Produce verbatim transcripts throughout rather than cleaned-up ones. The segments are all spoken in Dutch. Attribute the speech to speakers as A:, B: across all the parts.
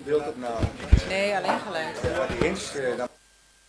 A: beeldopname.
B: Nee, alleen geluid.
A: Ja, die hints, uh, dan...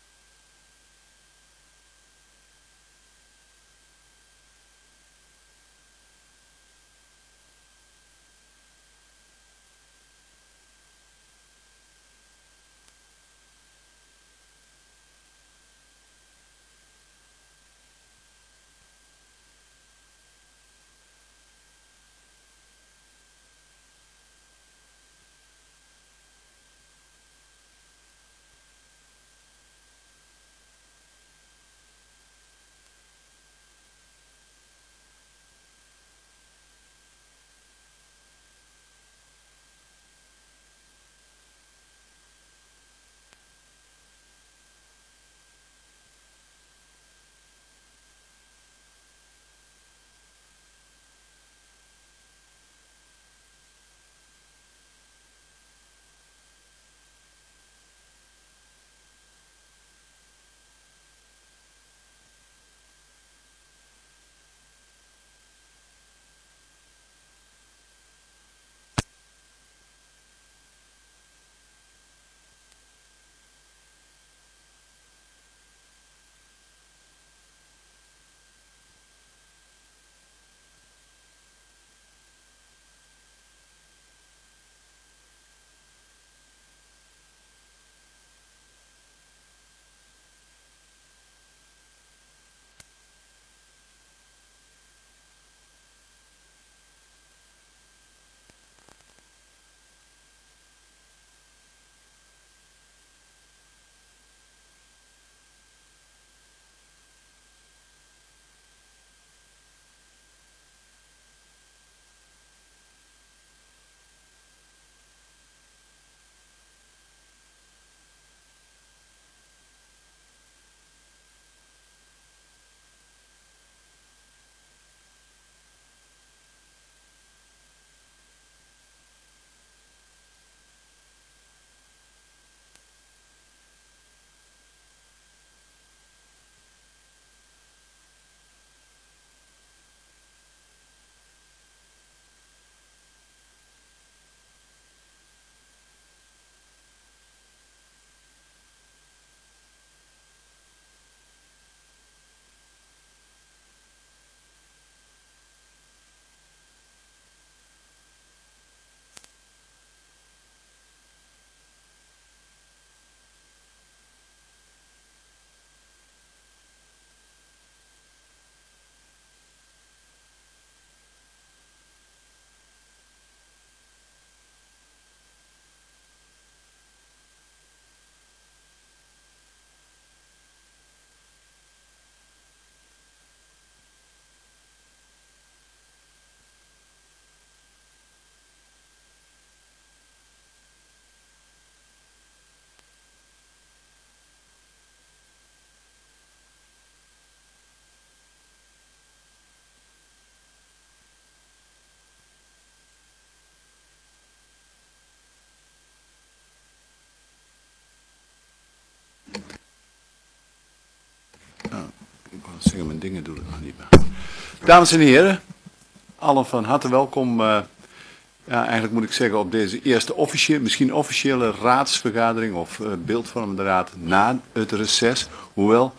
C: Ik wou zeggen, mijn dingen doe ik nog niet meer. Dames en heren, allen van harte welkom. Uh, ja, eigenlijk moet ik zeggen op deze eerste officiële, misschien officiële raadsvergadering of uh, beeldvormende raad na het reces. Hoewel,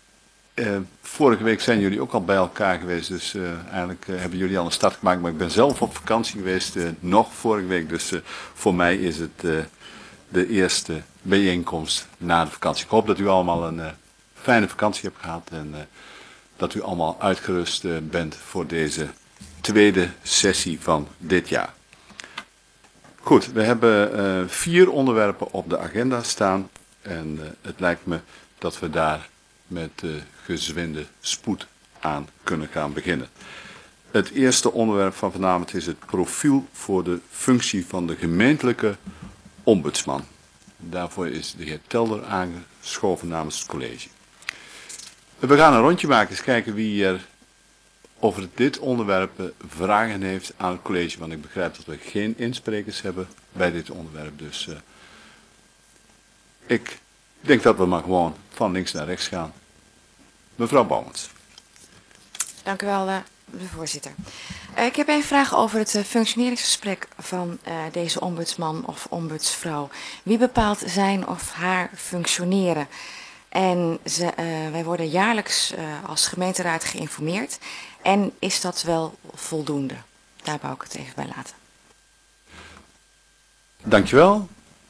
C: uh, vorige week zijn jullie ook al bij elkaar geweest, dus uh, eigenlijk uh, hebben jullie al een start gemaakt. Maar ik ben zelf op vakantie geweest, uh, nog vorige week, dus uh, voor mij is het uh, de eerste bijeenkomst na de vakantie. Ik hoop dat u allemaal een uh, fijne vakantie hebt gehad en uh, dat u allemaal uitgerust uh, bent voor deze tweede sessie van dit jaar. Goed, we hebben uh, vier onderwerpen op de agenda staan en uh, het lijkt me dat we daar met uh, gezwinde spoed aan kunnen gaan beginnen. Het eerste onderwerp van vanavond is het profiel voor de functie van de gemeentelijke ombudsman. Daarvoor is de heer Telder aangeschoven namens het college. We gaan een rondje maken, eens kijken wie er over dit onderwerp vragen heeft aan het college. Want ik begrijp dat we geen insprekers hebben bij dit onderwerp. Dus uh, ik denk dat we maar gewoon van links naar rechts gaan. Mevrouw Bouwmans.
B: Dank u wel, uh, de voorzitter.
A: Uh, ik heb een vraag over het uh, functioneringsgesprek van uh, deze ombudsman of ombudsvrouw. Wie bepaalt zijn of haar functioneren? En ze, uh, wij worden jaarlijks uh, als gemeenteraad geïnformeerd. En is dat wel voldoende? Daar wou ik het even bij laten.
C: Dankjewel.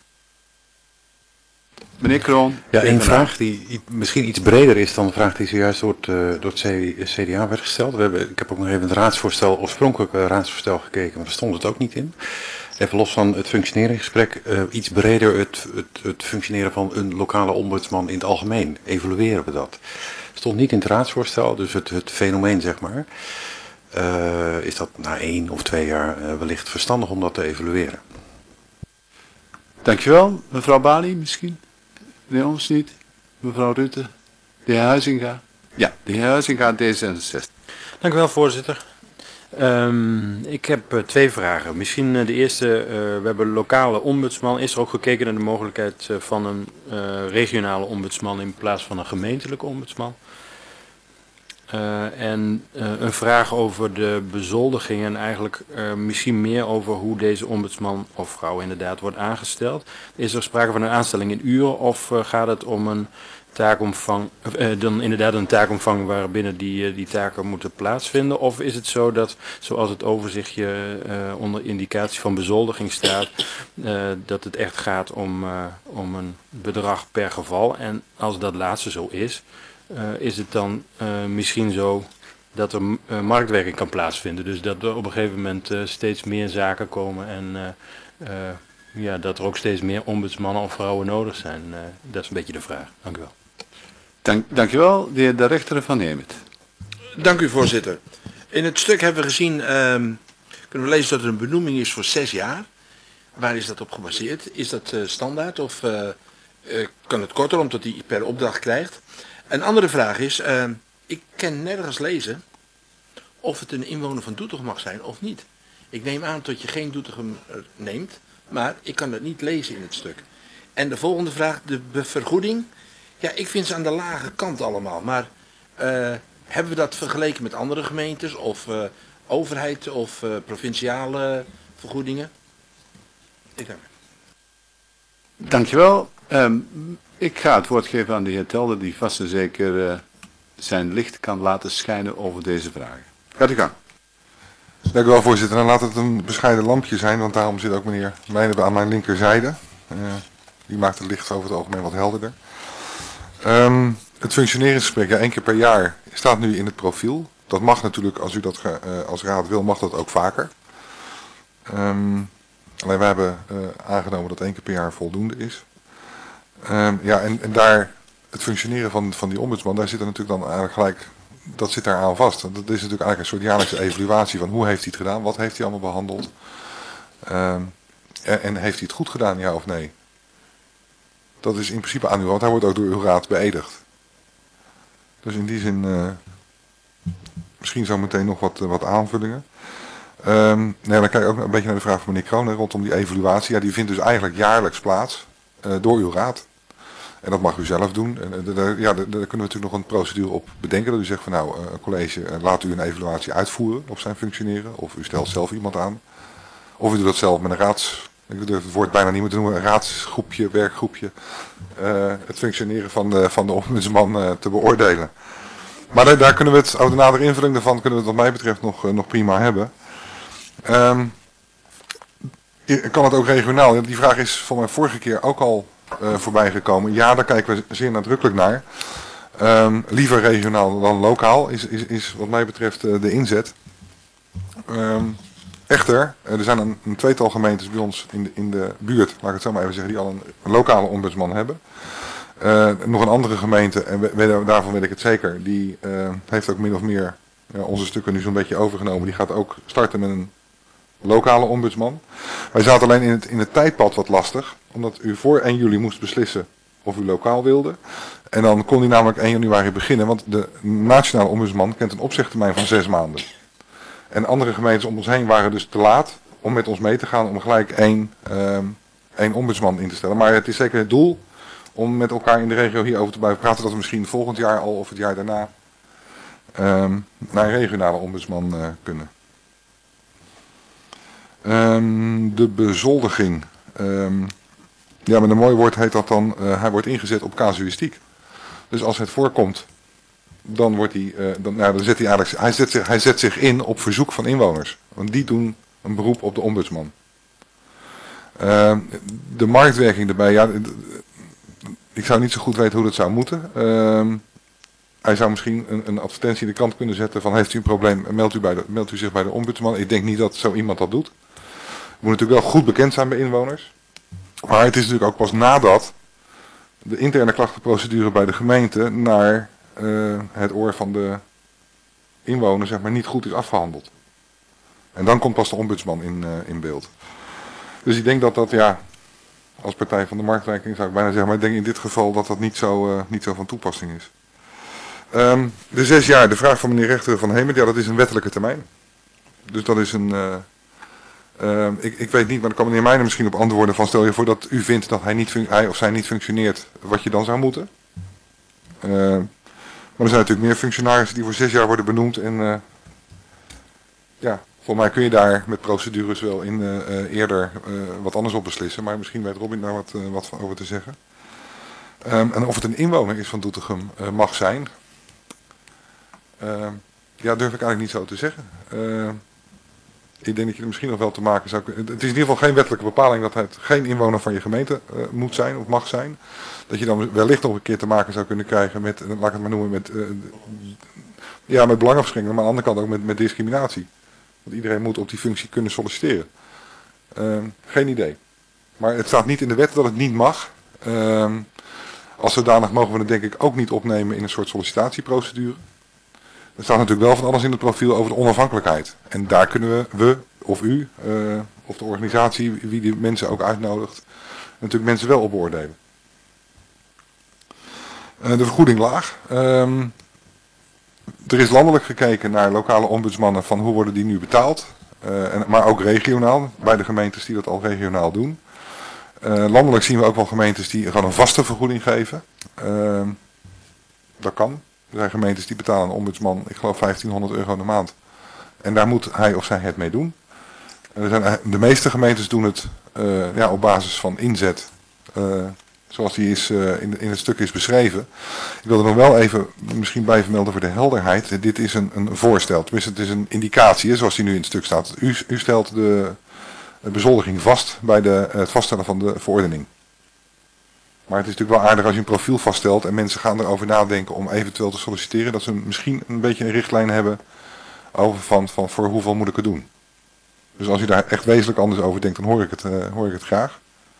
C: Meneer Kroon.
B: Ja, een vraag die misschien iets breder is dan de vraag die zojuist door het, uh, door het C D A werd gesteld. We hebben, ik heb ook nog even het raadsvoorstel, oorspronkelijke raadsvoorstel gekeken, maar daar stond het ook niet in. Even los van het functioneringsgesprek, uh, iets breder het, het, het functioneren van een lokale ombudsman in het algemeen. Evalueren we dat? Stond niet in het raadsvoorstel, dus het, het fenomeen zeg maar. Uh, is dat na één of twee jaar uh, wellicht verstandig om dat te evalueren?
C: Dankjewel. Mevrouw Bali misschien? Meneer Ooms niet? Mevrouw Rutte? De heer Huizinga? Ja, de heer Huizinga, D zesenzestig.
D: Dank u wel, voorzitter. Um, ik heb uh, twee vragen. Misschien uh, de eerste, uh, we hebben lokale ombudsman. Is er ook gekeken naar de mogelijkheid uh, van een uh, regionale ombudsman in plaats van een gemeentelijke ombudsman? Uh, en uh, een vraag over de bezoldiging en eigenlijk uh, misschien meer over hoe deze ombudsman of vrouw inderdaad wordt aangesteld. Is er sprake van een aanstelling in uren of uh, gaat het om een taakomvang, uh, dan inderdaad een taakomvang waarbinnen die, uh, die taken moeten plaatsvinden? Of is het zo dat, zoals het overzichtje uh, onder indicatie van bezoldiging staat, uh, dat het echt gaat om, uh, om een bedrag per geval? En als dat laatste zo is, Uh, is het dan uh, misschien zo dat er uh, marktwerking kan plaatsvinden. Dus dat er op een gegeven moment uh, steeds meer zaken komen en uh, uh, ja, dat er ook steeds meer ombudsmannen of vrouwen nodig zijn. Uh, dat is een beetje de vraag. Dank u wel.
C: Dank, dank u wel, de heer de rechter van Hemert.
E: Dank u, voorzitter. In het stuk hebben we gezien, um, kunnen we lezen dat er een benoeming is voor zes jaar. Waar is dat op gebaseerd? Is dat uh, standaard of uh, uh, kan het korter omdat hij per opdracht krijgt? Een andere vraag is, uh, ik kan nergens lezen of het een inwoner van Doetinchem mag zijn of niet. Ik neem aan dat je geen Doetinchem neemt, maar ik kan het niet lezen in het stuk. En de volgende vraag, de vergoeding. Ja, ik vind ze aan de lage kant allemaal, maar uh, hebben we dat vergeleken met andere gemeentes of uh, overheid of uh, provinciale vergoedingen? Ik dank u.
C: Dankjewel. Um, ik ga het woord geven aan de heer Telder, die vast en zeker uh, zijn licht kan laten schijnen over deze vragen. Gaat u gang.
F: Dank u wel, voorzitter. Dan laat het een bescheiden lampje zijn, want daarom zit ook meneer Meijnen aan mijn linkerzijde. Uh, die maakt het licht over het algemeen wat helderder. Um, het functioneringsgesprek, ja, één keer per jaar, staat nu in het profiel. Dat mag natuurlijk, als u dat uh, als raad wil, mag dat ook vaker. Um, alleen wij hebben uh, aangenomen dat één keer per jaar voldoende is. Um, ja, en, en daar, het functioneren van, van die ombudsman, daar zit er natuurlijk dan eigenlijk gelijk, dat zit daar aan vast. Dat is natuurlijk eigenlijk een soort jaarlijkse evaluatie van hoe heeft hij het gedaan, wat heeft hij allemaal behandeld. Um, en, en heeft hij het goed gedaan, ja of nee? Dat is in principe aan u, want hij wordt ook door uw raad beëdigd. Dus in die zin, uh, misschien zo meteen nog wat, uh, wat aanvullingen. Um, nee, dan kijk ik ook een beetje naar de vraag van meneer Kroon rondom die evaluatie. Ja, die vindt dus eigenlijk jaarlijks plaats uh, door uw raad. En dat mag u zelf doen. En, uh, daar, ja, daar, daar kunnen we natuurlijk nog een procedure op bedenken. Dat u zegt van nou, uh, college, uh, laat u een evaluatie uitvoeren op zijn functioneren. Of u stelt zelf iemand aan. Of u doet dat zelf met een raads... Ik durf het woord bijna niet meer te noemen, een raadsgroepje, werkgroepje, uh, het functioneren van de, van de ombudsman uh, te beoordelen. Maar daar, daar kunnen we het, over de nadere invulling daarvan, kunnen we het wat mij betreft nog, uh, nog prima hebben. Um, kan het ook regionaal? Die vraag is van mij vorige keer ook al uh, voorbij gekomen. Ja, daar kijken we zeer nadrukkelijk naar. Um, liever regionaal dan lokaal is, is, is wat mij betreft uh, de inzet. Um, Echter, er zijn een, een tweetal gemeentes bij ons in de, in de buurt, laat ik het zo maar even zeggen, die al een, een lokale ombudsman hebben. Uh, nog een andere gemeente, en we, we, daarvan weet ik het zeker, die uh, heeft ook min of meer uh, onze stukken nu zo'n beetje overgenomen. Die gaat ook starten met een lokale ombudsman. Wij zaten alleen in het, in het tijdpad wat lastig, omdat u voor één juli moest beslissen of u lokaal wilde. En dan kon die namelijk één januari beginnen, want de nationale ombudsman kent een opzegtermijn van zes maanden. En andere gemeentes om ons heen waren dus te laat om met ons mee te gaan om gelijk één, um, één ombudsman in te stellen. Maar het is zeker het doel om met elkaar in de regio hierover te blijven praten dat we misschien volgend jaar al of het jaar daarna um, naar een regionale ombudsman uh, kunnen. Um, de bezoldiging. Um, ja, met een mooi woord heet dat dan, uh, hij wordt ingezet op casuïstiek. Dus als het voorkomt, dan wordt hij, uh, dan, nou, dan zet hij eigenlijk, hij zet, zich, hij zet zich in op verzoek van inwoners. Want die doen een beroep op de ombudsman. Uh, de marktwerking erbij, ja, ik zou niet zo goed weten hoe dat zou moeten. Uh, hij zou misschien een, een advertentie in de krant kunnen zetten van heeft u een probleem, meldt u, bij de, meldt u zich bij de ombudsman. Ik denk niet dat zo iemand dat doet. Het moet natuurlijk wel goed bekend zijn bij inwoners. Maar het is natuurlijk ook pas nadat de interne klachtenprocedure bij de gemeente naar uh, het oor van de inwoner zeg maar, niet goed is afgehandeld. En dan komt pas de ombudsman in, uh, in beeld. Dus ik denk dat dat, ja, als partij van de marktwerking zou ik bijna zeggen, maar ik denk in dit geval dat dat niet zo, uh, niet zo van toepassing is. Um, de zes jaar, de vraag van meneer rechter van Hemert, ja dat is een wettelijke termijn. Dus dat is een... Uh, Uh, ik, ik weet niet, maar dan kan meneer Meijner misschien op antwoorden van stel je voor dat u vindt dat hij, niet hij of zij niet functioneert, wat je dan zou moeten. Uh, maar er zijn natuurlijk meer functionarissen die voor zes jaar worden benoemd en uh, ja, volgens mij kun je daar met procedures wel in uh, uh, eerder uh, wat anders op beslissen, maar misschien weet Robin daar wat, uh, wat van over te zeggen. Um, en of het een inwoner is van Doetinchem uh, mag zijn, uh, ja durf ik eigenlijk niet zo te zeggen. Uh, Ik denk dat je er misschien nog wel te maken zou kunnen. Het is in ieder geval geen wettelijke bepaling dat het geen inwoner van je gemeente uh, moet zijn of mag zijn. Dat je dan wellicht nog een keer te maken zou kunnen krijgen met, laat ik het maar noemen, met, uh, ja, met belangenverschillen, maar aan de andere kant ook met, met discriminatie. Want iedereen moet op die functie kunnen solliciteren. Uh, geen idee. Maar het staat niet in de wet dat het niet mag. Uh, als zodanig mogen we het denk ik ook niet opnemen in een soort sollicitatieprocedure. Er staat natuurlijk wel van alles in het profiel over de onafhankelijkheid. En daar kunnen we, we of u, uh, of de organisatie, wie die mensen ook uitnodigt, natuurlijk mensen wel op beoordelen. Uh, de vergoeding laag. Um, er is landelijk gekeken naar lokale ombudsmannen van hoe worden die nu betaald. Uh, en, maar ook regionaal, bij de gemeentes die dat al regionaal doen. Uh, landelijk zien we ook wel gemeentes die gewoon een vaste vergoeding geven. Uh, dat kan. Er zijn gemeentes die betalen een ombudsman, ik geloof vijftienhonderd euro de maand. En daar moet hij of zij het mee doen. En er zijn, de meeste gemeentes doen het uh, ja, op basis van inzet, uh, zoals die is, uh, in, in het stuk is beschreven. Ik wil er nog wel even misschien bij vermelden voor de helderheid. Dit is een, een voorstel, tenminste het is een indicatie, zoals die nu in het stuk staat. U, u stelt de, de bezoldiging vast bij de, het vaststellen van de verordening. Maar het is natuurlijk wel aardig als je een profiel vaststelt en mensen gaan erover nadenken om eventueel te solliciteren. Dat ze misschien een beetje een richtlijn hebben over van, van voor hoeveel moet ik het doen. Dus als je daar echt wezenlijk anders over denkt, dan hoor ik het, uh, hoor ik het graag.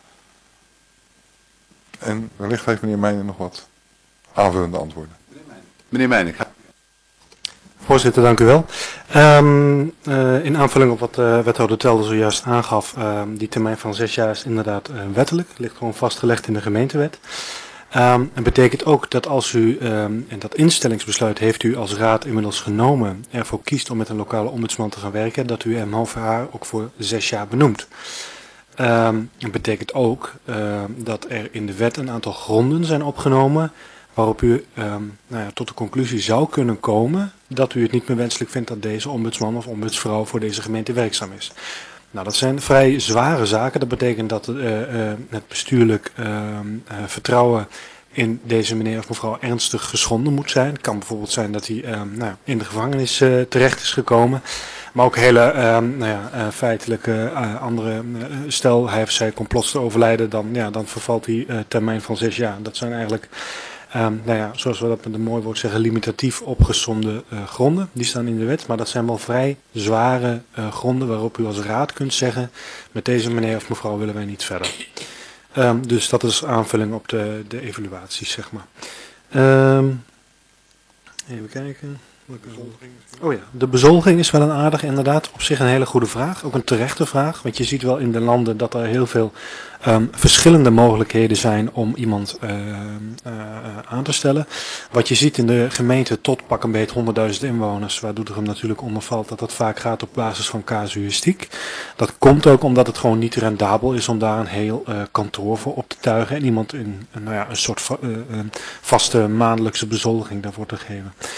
F: En wellicht heeft meneer Meijner nog wat aanvullende antwoorden.
C: Meneer Meijner.
G: Voorzitter, dank u wel. Um, uh, in aanvulling op wat uh, wethouder Telde zojuist aangaf, uh, die termijn van zes jaar is inderdaad uh, wettelijk, ligt gewoon vastgelegd in de gemeentewet. Um, en betekent ook dat als u, um, en dat instellingsbesluit heeft u als raad inmiddels genomen, ervoor kiest om met een lokale ombudsman te gaan werken, dat u hem of haar ook voor zes jaar benoemt. Um, dat betekent ook uh, dat er in de wet een aantal gronden zijn opgenomen waarop u um, nou ja, tot de conclusie zou kunnen komen dat u het niet meer wenselijk vindt dat deze ombudsman of ombudsvrouw voor deze gemeente werkzaam is. Nou, dat zijn vrij zware zaken. Dat betekent dat uh, uh, het bestuurlijk uh, uh, vertrouwen in deze meneer of mevrouw ernstig geschonden moet zijn. Het kan bijvoorbeeld zijn dat hij uh, nou, in de gevangenis uh, terecht is gekomen. Maar ook hele uh, nou ja, uh, feitelijke uh, andere, uh, stel hij of zij complot te overlijden, dan, ja, dan vervalt die uh, termijn van zes jaar. Dat zijn eigenlijk, um, nou ja, zoals we dat met een mooi woord zeggen, limitatief opgesomde uh, gronden. Die staan in de wet, maar dat zijn wel vrij zware uh, gronden waarop u als raad kunt zeggen, met deze meneer of mevrouw willen wij niet verder. Um, dus dat is aanvulling op de, de evaluaties, zeg maar. Um, even kijken. Oh ja, de bezoldiging is wel een aardige, inderdaad, op zich een hele goede vraag. Ook een terechte vraag, want je ziet wel in de landen dat er heel veel um, verschillende mogelijkheden zijn om iemand uh, uh, aan te stellen. Wat je ziet in de gemeente tot pak een beetje honderdduizend inwoners, waar Doetinchem natuurlijk onder valt, dat dat vaak gaat op basis van casuïstiek. Dat komt ook omdat het gewoon niet rendabel is om daar een heel uh, kantoor voor op te tuigen en iemand in, uh, nou ja, een soort va uh, uh, vaste maandelijkse bezoldiging daarvoor te geven.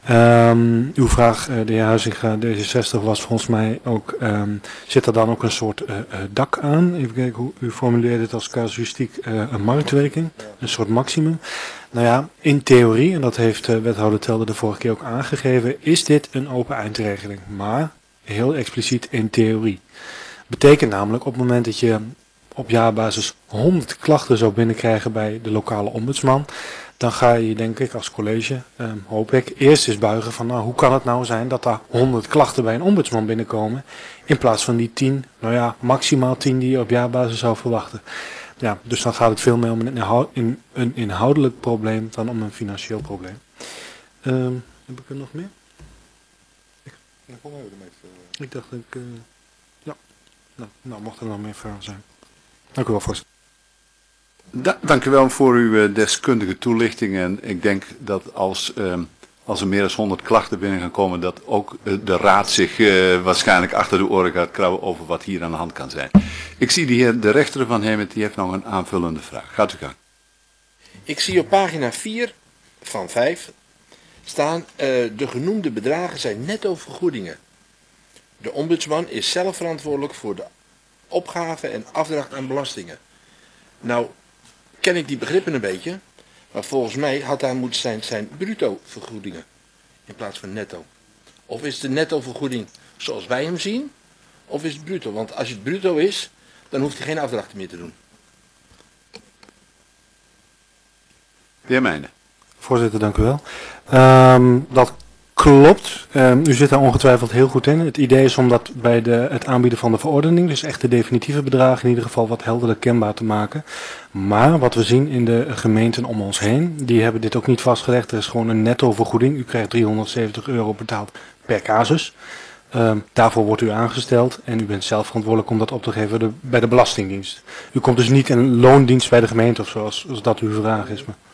G: Um, uw vraag, uh, de heer Huizinga, D zesenzestig, was volgens mij ook, um, zit er dan ook een soort uh, uh, dak aan? Even kijken hoe u formuleert het als casuïstiek, uh, een marktwerking, een soort maximum. Nou ja, in theorie, en dat heeft uh, wethouder Telde de vorige keer ook aangegeven, is dit een open eindregeling. Maar heel expliciet in theorie. Betekent namelijk op het moment dat je op jaarbasis honderd klachten zou binnenkrijgen bij de lokale ombudsman, dan ga je denk ik als college, um, hoop ik, eerst eens buigen van nou, hoe kan het nou zijn dat er honderd klachten bij een ombudsman binnenkomen in plaats van die tien, nou ja, maximaal tien die je op jaarbasis zou verwachten. Ja, dus dan gaat het veel meer om een, inhoud, in, een inhoudelijk probleem dan om een financieel probleem. Um, heb ik er nog meer? Ik,
F: ja, de meeste,
G: ik dacht dat ik, uh, ja, nou, nou mocht er nog meer vragen zijn. Dank u wel, voorzitter.
C: Da dank u wel voor uw uh, deskundige toelichting. En ik denk dat als, uh, als er meer dan honderd klachten binnen gaan komen, dat ook uh, de raad zich uh, waarschijnlijk achter de oren gaat krabben over wat hier aan de hand kan zijn. Ik zie de heer de rechter van Hemet, die heeft nog een aanvullende vraag. Gaat u gang.
E: Ik zie op pagina vier van vijf staan, uh, de genoemde bedragen zijn netto vergoedingen. De ombudsman is zelf verantwoordelijk voor de opgave en afdracht aan belastingen. Nou, ken ik die begrippen een beetje, maar volgens mij had daar moeten zijn, zijn bruto vergoedingen in plaats van netto. Of is de netto vergoeding zoals wij hem zien, of is het bruto? Want als het bruto is, dan hoeft hij geen afdrachten meer te doen.
C: De heer Meijnen.
G: Voorzitter, dank u wel. Um, dat klopt. Um, u zit daar ongetwijfeld heel goed in. Het idee is om dat bij de, het aanbieden van de verordening, dus echt de definitieve bedragen in ieder geval wat helderder kenbaar te maken. Maar wat we zien in de gemeenten om ons heen, die hebben dit ook niet vastgelegd. Er is gewoon een netto vergoeding. U krijgt driehonderdzeventig euro betaald per casus. Um, daarvoor wordt u aangesteld en u bent zelf verantwoordelijk om dat op te geven de, bij de Belastingdienst. U komt dus niet in een loondienst bij de gemeente of zo, als, als dat uw vraag is. Maar...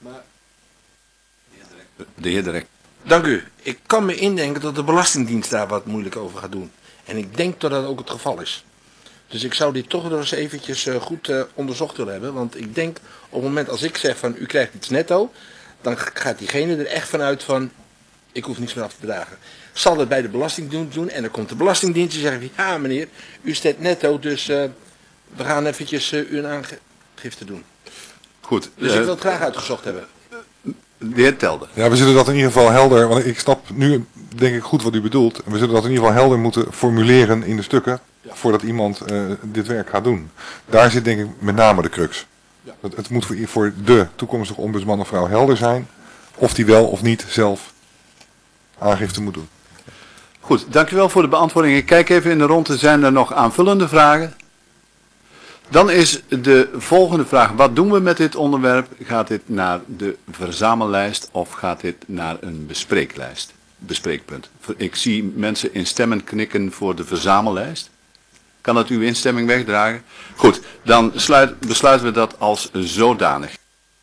C: De heer de rechter.
E: Dank u. Ik kan me indenken dat de Belastingdienst daar wat moeilijk over gaat doen. En ik denk dat dat ook het geval is. Dus ik zou dit toch nog eens eventjes uh, goed uh, onderzocht willen hebben. Want ik denk op het moment als ik zeg van u krijgt iets netto, dan gaat diegene er echt vanuit van ik hoef niets meer af te bedragen. Zal het bij de Belastingdienst doen en dan komt de Belastingdienst en zegt ja meneer, u staat netto, dus uh, we gaan eventjes uh, u een aangifte doen.
C: Goed.
E: Dus
C: uh,
E: ik wil het graag uitgezocht hebben.
C: De heer Telde.
F: Ja, we zullen dat in ieder geval helder, want ik snap nu denk ik goed wat u bedoelt. En we zullen dat in ieder geval helder moeten formuleren in de stukken, ja, voordat iemand uh, dit werk gaat doen. Daar zit denk ik met name de crux. Ja. Het, het moet voor, voor de toekomstige ombudsman of vrouw helder zijn, of die wel of niet zelf aangifte moet doen.
C: Goed, dank u wel voor de beantwoording. Ik kijk even in de ronde, zijn er nog aanvullende vragen? Dan is de volgende vraag, wat doen we met dit onderwerp? Gaat dit naar de verzamellijst of gaat dit naar een bespreeklijst? Bespreekpunt. Ik zie mensen in stemmen knikken voor de verzamellijst. Kan dat uw instemming wegdragen? Goed, dan sluit, besluiten we dat als zodanig.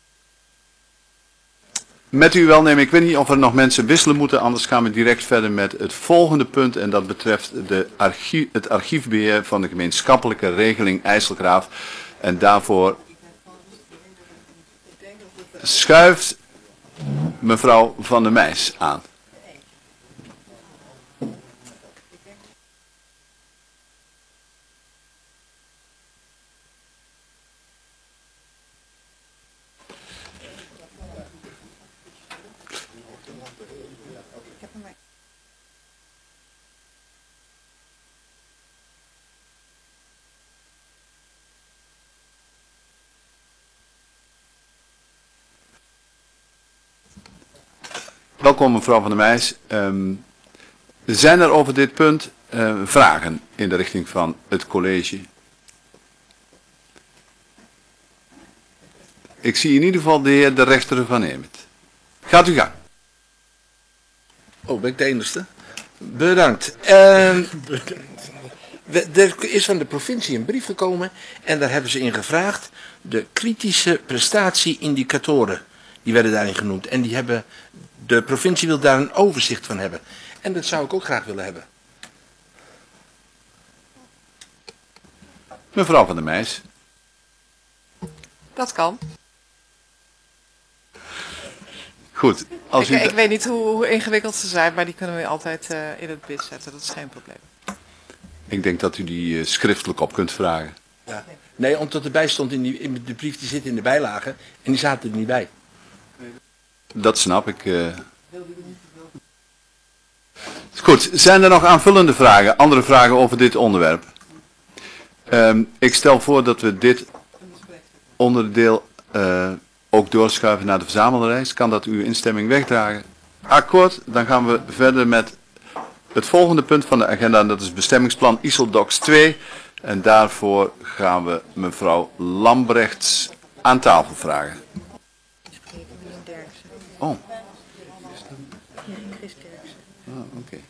C: Met uw welnemen, ik weet niet of er nog mensen wisselen moeten, anders gaan we direct verder met het volgende punt en dat betreft de archief, het archiefbeheer van de gemeenschappelijke regeling IJsselgraaf. En daarvoor schuift mevrouw Van der Meijs aan. Welkom mevrouw Van der Meijs. Um, zijn er over dit punt uh, vragen in de richting van het college? Ik zie in ieder geval de heer de rechter van Hemet. Gaat u gang.
E: Oh, ben ik de enigste? Bedankt. Uh, er is van de provincie een brief gekomen en daar hebben ze in gevraagd de kritische prestatieindicatoren. Die werden daarin genoemd en die hebben... De provincie wil daar een overzicht van hebben. En dat zou ik ook graag willen hebben.
C: Mevrouw Van der Meijs.
H: Dat kan.
C: Goed. Als
H: Ik,
C: u
H: ik weet niet hoe, hoe ingewikkeld ze zijn, maar die kunnen we altijd uh, in het bid zetten. Dat is geen probleem.
C: Ik denk dat u die uh, schriftelijk op kunt vragen.
E: Ja. Nee, omdat erbij stond in, die, in de brief die zit in de bijlage en die zaten er niet bij.
C: Dat snap ik. Uh... Goed, zijn er nog aanvullende vragen, andere vragen over dit onderwerp? Um, ik stel voor dat we dit onderdeel uh, ook doorschuiven naar de verzamellijst. Kan dat uw instemming wegdragen? Akkoord, dan gaan we verder met het volgende punt van de agenda. En dat is bestemmingsplan I S O D O X twee. En daarvoor gaan we mevrouw Lambrechts aan tafel vragen. Oh. Oh, oké. Okay.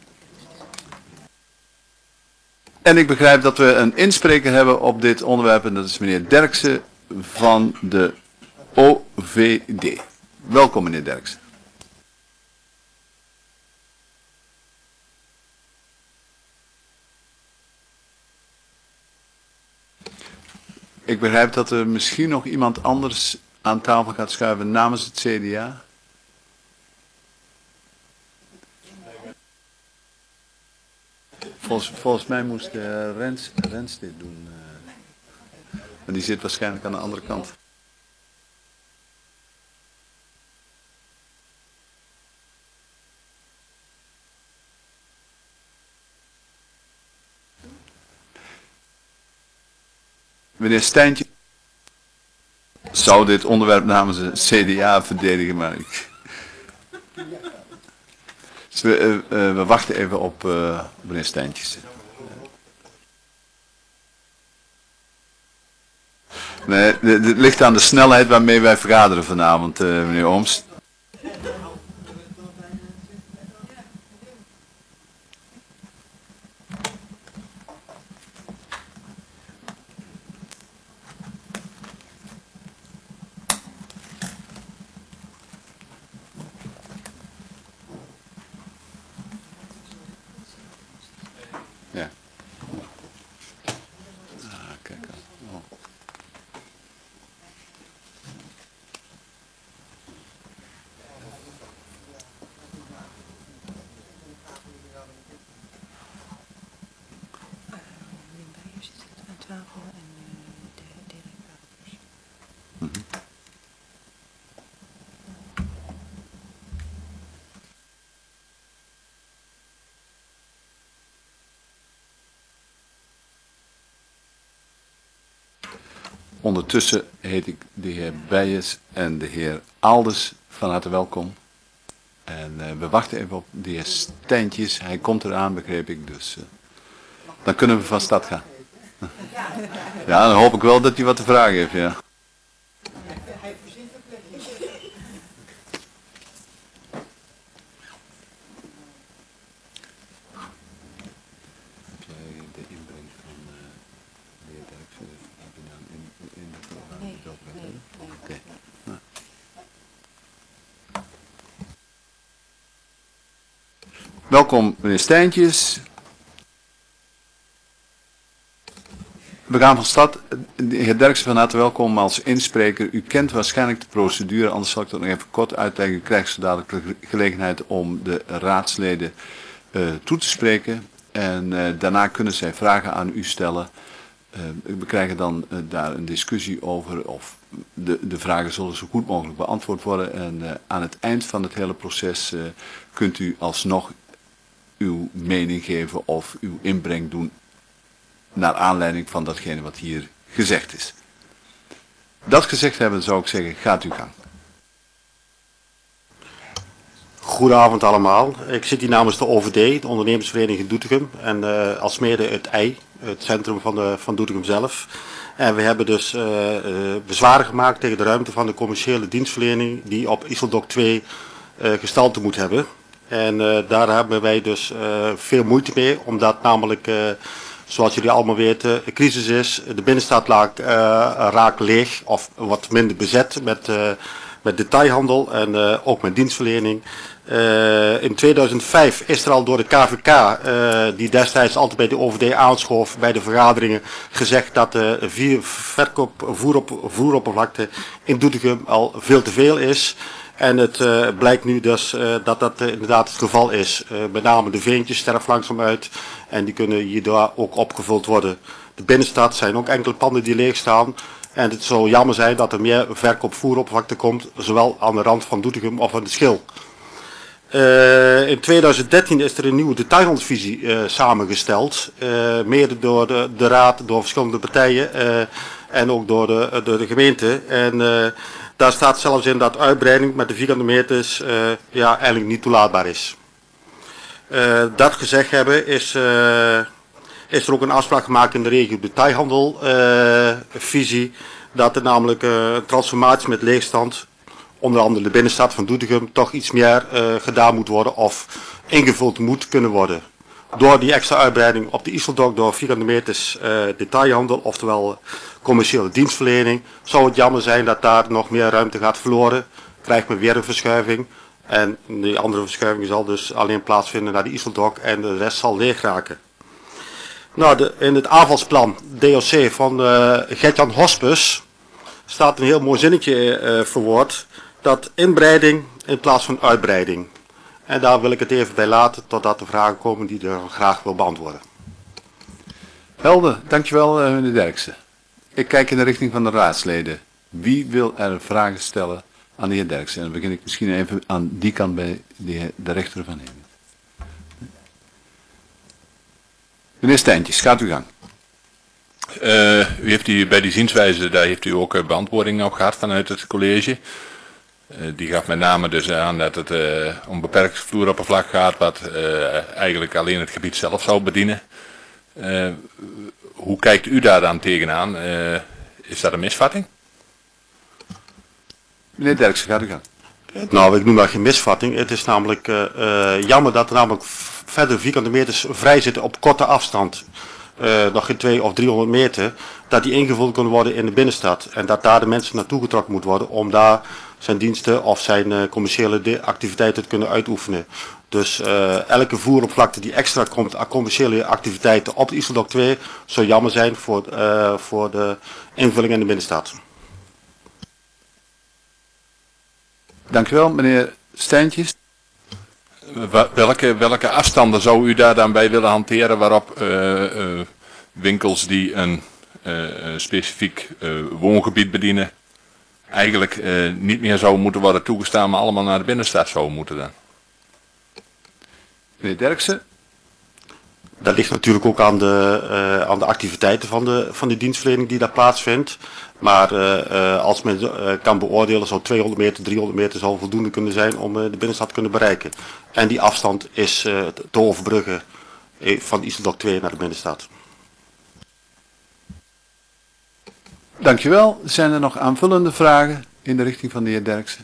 C: En ik begrijp dat we een inspreker hebben op dit onderwerp. En dat is meneer Derksen van de O V D. Welkom meneer Derksen. Ik begrijp dat er misschien nog iemand anders aan tafel gaat schuiven namens het C D A. Volgens, volgens mij moest uh, Rens, Rens dit doen. Uh, maar die zit waarschijnlijk aan de andere kant. Meneer Stijntje zou dit onderwerp namens de C D A verdedigen, maar ik... Dus we, uh, uh, we wachten even op uh, meneer Stijntjes. Nee, het ligt aan de snelheid waarmee wij vergaderen vanavond, uh, meneer Ooms. Ja. Ah, kijk aan. Oh. Mm-hmm. Ondertussen heet ik de heer Beijes en de heer Alders van harte welkom. En uh, we wachten even op de heer Stijntjes. Hij komt eraan, begreep ik. Dus uh, dan kunnen we van start gaan. Ja, dan hoop ik wel dat hij wat te vragen heeft, ja. Welkom meneer Stijntjes. We gaan van start. De heer Derksen van harte welkom als inspreker. U kent waarschijnlijk de procedure, anders zal ik dat nog even kort uitleggen. U krijgt zo dadelijk de gelegenheid om de raadsleden uh, toe te spreken. En uh, daarna kunnen zij vragen aan u stellen. Uh, we krijgen dan uh, daar een discussie over of de, de vragen zullen zo goed mogelijk beantwoord worden. En uh, aan het eind van het hele proces uh, kunt u alsnog uw mening geven of uw inbreng doen naar aanleiding van datgene wat hier gezegd is. Dat gezegd hebben zou ik zeggen, gaat uw gang.
G: Goedenavond allemaal. Ik zit hier namens de O V D, de ondernemersvereniging Doetinchem, en uh, als mede het E I, het centrum van, de, van Doetinchem zelf. En we hebben dus uh, uh, bezwaren gemaakt tegen de ruimte van de commerciële dienstverlening die op I S O D O C twee uh, gestalte moet hebben. En uh, daar hebben wij dus uh, veel moeite mee, omdat namelijk, uh, zoals jullie allemaal weten, een crisis is. De binnenstad laat, uh, raakt leeg of wat minder bezet met, uh, met detailhandel en uh, ook met dienstverlening. Uh, in tweeduizend vijf is er al door de K V K, uh, die destijds altijd bij de O V D aanschoof bij de vergaderingen, gezegd dat de uh, verkoop voerop, voeroppervlakte in Doetinchem al veel te veel is. En het uh, blijkt nu dus uh, dat dat uh, inderdaad het geval is. Uh, met name de veentjes sterven langzaam uit en die kunnen hierdoor ook opgevuld worden. De binnenstad zijn ook enkele panden die leeg staan. En het zou jammer zijn dat er meer verkoop voeroppervlakte komt, zowel aan de rand van Doetinchem of aan de Schil. Uh, in tweeduizend dertien is er een nieuwe detailhandelsvisie uh, samengesteld, uh, mede door de, de raad, door verschillende partijen uh, en ook door de, door de gemeente. En uh, daar staat zelfs in dat uitbreiding met de vierkante meters uh, ja, eigenlijk niet toelaatbaar is. Uh, dat gezegd hebben is, uh, is er ook een afspraak gemaakt in de regio detailhandelvisie, uh, dat er namelijk uh, een transformatie met leegstand, onder andere de binnenstad van Doetinchem, toch iets meer uh, gedaan moet worden of ingevuld moet kunnen worden. Door die extra uitbreiding op de Iseldok door vierkante meters uh, detailhandel, oftewel commerciële dienstverlening, zou het jammer zijn dat daar nog meer ruimte gaat verloren. Krijgt men weer een verschuiving en die andere verschuiving zal dus alleen plaatsvinden naar de Iseldok en de rest zal leeg raken. Nou, de, in het aanvalsplan D O C van uh, Gert-Jan Hospes staat een heel mooi zinnetje uh, verwoord. Dat inbreiding in plaats van uitbreiding. En daar wil ik het even bij laten totdat de vragen komen die er graag wil beantwoorden.
C: Helder, dankjewel uh, meneer Derksen. Ik kijk in de richting van de raadsleden. Wie wil er vragen stellen aan de heer Derksen? En dan begin ik misschien even aan die kant bij de, heer, de rechter van Hemen. Meneer Steintjes, gaat uw gang.
I: Uh, u heeft u bij die zienswijze, daar heeft u ook uh, beantwoording op gehad vanuit het college. Uh, die gaf met name dus aan dat het uh, om beperkt vloeroppervlak gaat, wat uh, eigenlijk alleen het gebied zelf zou bedienen. Uh, hoe kijkt u daar dan tegenaan? Uh, is dat een misvatting?
C: Meneer Derksen, gaat u gang.
G: Nou, ik noem dat geen misvatting. Het is namelijk uh, uh, jammer dat er namelijk verder vierkante meters vrij zitten op korte afstand. Uh, nog geen twee of driehonderd meter, dat die ingevuld kunnen worden in de binnenstad. En dat daar de mensen naartoe getrokken moeten worden om daar zijn diensten of zijn uh, commerciële activiteiten te kunnen uitoefenen. Dus uh, elke voeroppervlakte die extra komt aan commerciële activiteiten op de Iseldok twee zou jammer zijn voor, uh, voor de invulling in de binnenstad.
C: Dank u wel, meneer Steintjes.
I: Welke, welke afstanden zou u daar dan bij willen hanteren waarop uh, uh, winkels die een uh, specifiek uh, woongebied bedienen eigenlijk uh, niet meer zouden moeten worden toegestaan, maar allemaal naar de binnenstad zouden moeten dan?
C: Meneer Derksen.
G: Dat ligt natuurlijk ook aan de, uh, aan de activiteiten van de, van de dienstverlening die daar plaatsvindt. Maar uh, uh, als men uh, kan beoordelen, zou tweehonderd meter, driehonderd meter zou voldoende kunnen zijn om uh, de binnenstad te kunnen bereiken. En die afstand is uh, te overbruggen uh, van Iseldok twee naar de binnenstad.
C: Dankjewel. Zijn er nog aanvullende vragen in de richting van de heer Derksen?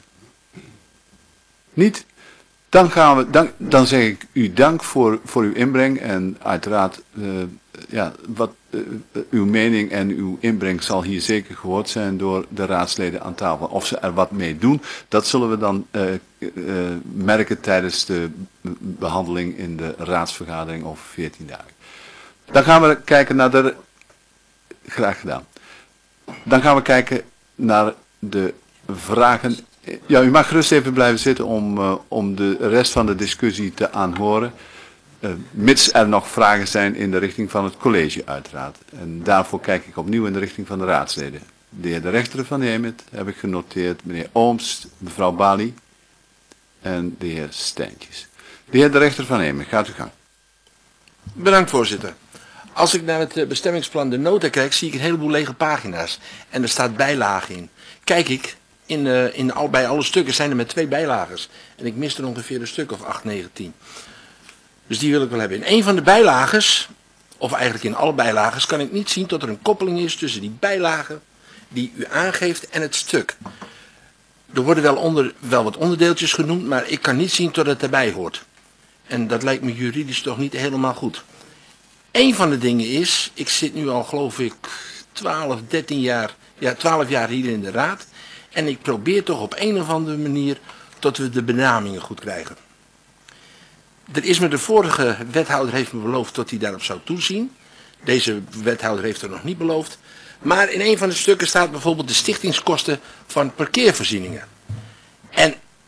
C: Niet? Dan, gaan we, dan, dan zeg ik u dank voor, voor uw inbreng en uiteraard uh, ja, wat, uh, uw mening en uw inbreng zal hier zeker gehoord zijn door de raadsleden aan tafel. Of ze er wat mee doen, dat zullen we dan uh, uh, merken tijdens de behandeling in de raadsvergadering over veertien dagen. Dan gaan we kijken naar de... Graag gedaan. Dan gaan we kijken naar de vragen. Ja, u mag gerust even blijven zitten om, uh, om de rest van de discussie te aanhoren. Uh, mits er nog vragen zijn in de richting van het college uiteraard. En daarvoor kijk ik opnieuw in de richting van de raadsleden. De heer de rechter van Hemet heb ik genoteerd. Meneer Ooms, mevrouw Bali en de heer Steintjes. De heer de rechter van Hemet, gaat u gang.
E: Bedankt voorzitter. Als ik naar het bestemmingsplan de nota kijk, zie ik een heleboel lege pagina's. En er staat bijlage in. Kijk ik, in, uh, in al, bij alle stukken zijn er met twee bijlagers. En ik mis er ongeveer een stuk of acht, negen, tien. Dus die wil ik wel hebben. In een van de bijlagers, of eigenlijk in alle bijlagers, kan ik niet zien dat er een koppeling is tussen die bijlagen die u aangeeft en het stuk. Er worden wel, onder, wel wat onderdeeltjes genoemd, maar ik kan niet zien dat het erbij hoort. En dat lijkt me juridisch toch niet helemaal goed. Een van de dingen is, ik zit nu al geloof ik twaalf, dertien jaar, ja twaalf jaar hier in de raad. En ik probeer toch op een of andere manier dat we de benamingen goed krijgen. Er is me de vorige wethouder heeft me beloofd dat hij daarop zou toezien. Deze wethouder heeft er nog niet beloofd. Maar in een van de stukken staat bijvoorbeeld de stichtingskosten van parkeervoorzieningen. En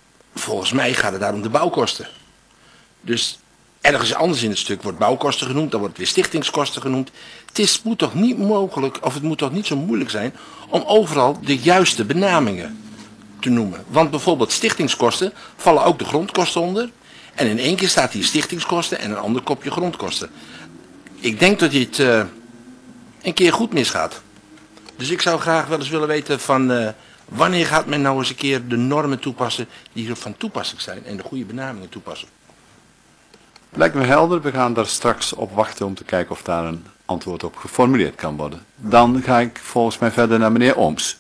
E: volgens mij gaat het daar om de bouwkosten. Dus ergens anders in het stuk wordt bouwkosten genoemd, dan wordt het weer stichtingskosten genoemd. Het is, moet toch niet mogelijk, of het moet toch niet zo moeilijk zijn om overal de juiste benamingen te noemen. Want bijvoorbeeld stichtingskosten vallen ook de grondkosten onder. En in één keer staat hier stichtingskosten en een ander kopje grondkosten. Ik denk dat dit uh, een keer goed misgaat. Dus ik zou graag wel eens willen weten van uh, wanneer gaat men nou eens een keer de normen toepassen die hier van toepassing zijn en de goede benamingen toepassen.
C: Lijkt me helder, we gaan daar straks op wachten om te kijken of daar een antwoord op geformuleerd kan worden. Dan ga ik volgens mij verder naar meneer Ooms.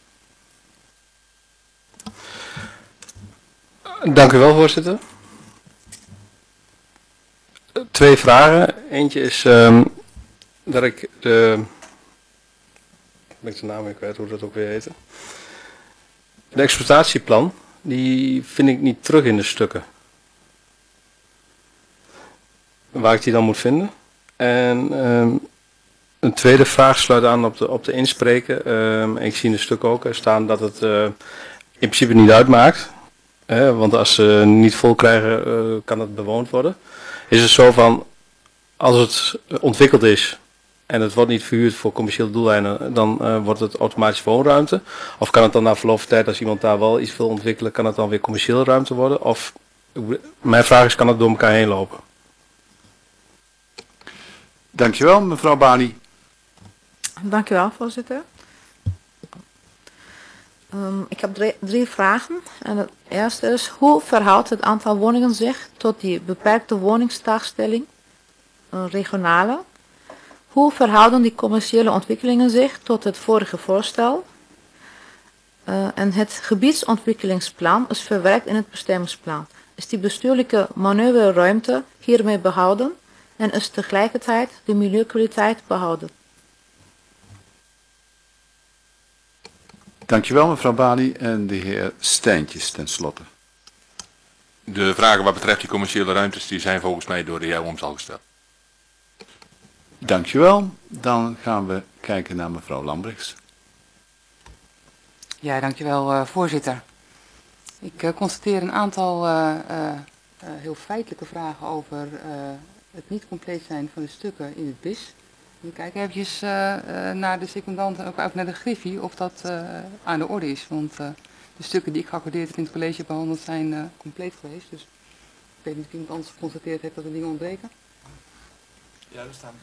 J: Dank u wel, voorzitter. Twee vragen. Eentje is um, dat ik de... Ik ben de naam weer kwijt, hoe dat ook weer heette. De exploitatieplan, die vind ik niet terug in de stukken. Waar ik die dan moet vinden. En um, een tweede vraag sluit aan op de, op de inspreken. Um, ik zie in de stukken ook staan dat het uh, in principe niet uitmaakt. Hè, want als ze niet vol krijgen, uh, kan het bewoond worden. Is het zo van, als het ontwikkeld is en het wordt niet verhuurd voor commerciële doeleinden, dan uh, wordt het automatisch woonruimte? Of kan het dan na verloop van tijd, als iemand daar wel iets wil ontwikkelen, kan het dan weer commerciële ruimte worden? Of, mijn vraag is, kan het door elkaar heen lopen?
C: Dankjewel, mevrouw Bali.
K: Dank u wel, voorzitter. Um, ik heb drie, drie vragen. En het eerste is, hoe verhoudt het aantal woningen zich tot die beperkte woningstaakstelling, uh, regionale? Hoe verhouden die commerciële ontwikkelingen zich tot het vorige voorstel? Uh, en het gebiedsontwikkelingsplan is verwerkt in het bestemmingsplan. Is die bestuurlijke manoeuvreruimte hiermee behouden? En is tegelijkertijd de milieukwaliteit behouden?
C: Dankjewel, mevrouw Bali. En de heer Steintjes tenslotte.
I: De vragen wat betreft die commerciële ruimtes, die zijn volgens mij door de heer Ooms al gesteld.
C: Dankjewel. Dan gaan we kijken naar mevrouw Lambrechts.
L: Ja, dankjewel, uh, voorzitter. Ik uh, constateer een aantal uh, uh, uh, heel feitelijke vragen over uh, het niet compleet zijn van de stukken in het B I S. Ik kijk eventjes uh, uh, naar de secondant en ook, ook naar de Griffie of dat uh, aan de orde is. Want uh, de stukken die ik geaccordeerd heb in het college behandeld zijn uh, compleet geweest. Dus ik weet niet of iemand anders geconstateerd heeft dat er dingen ontbreken.
E: Ja, er staan,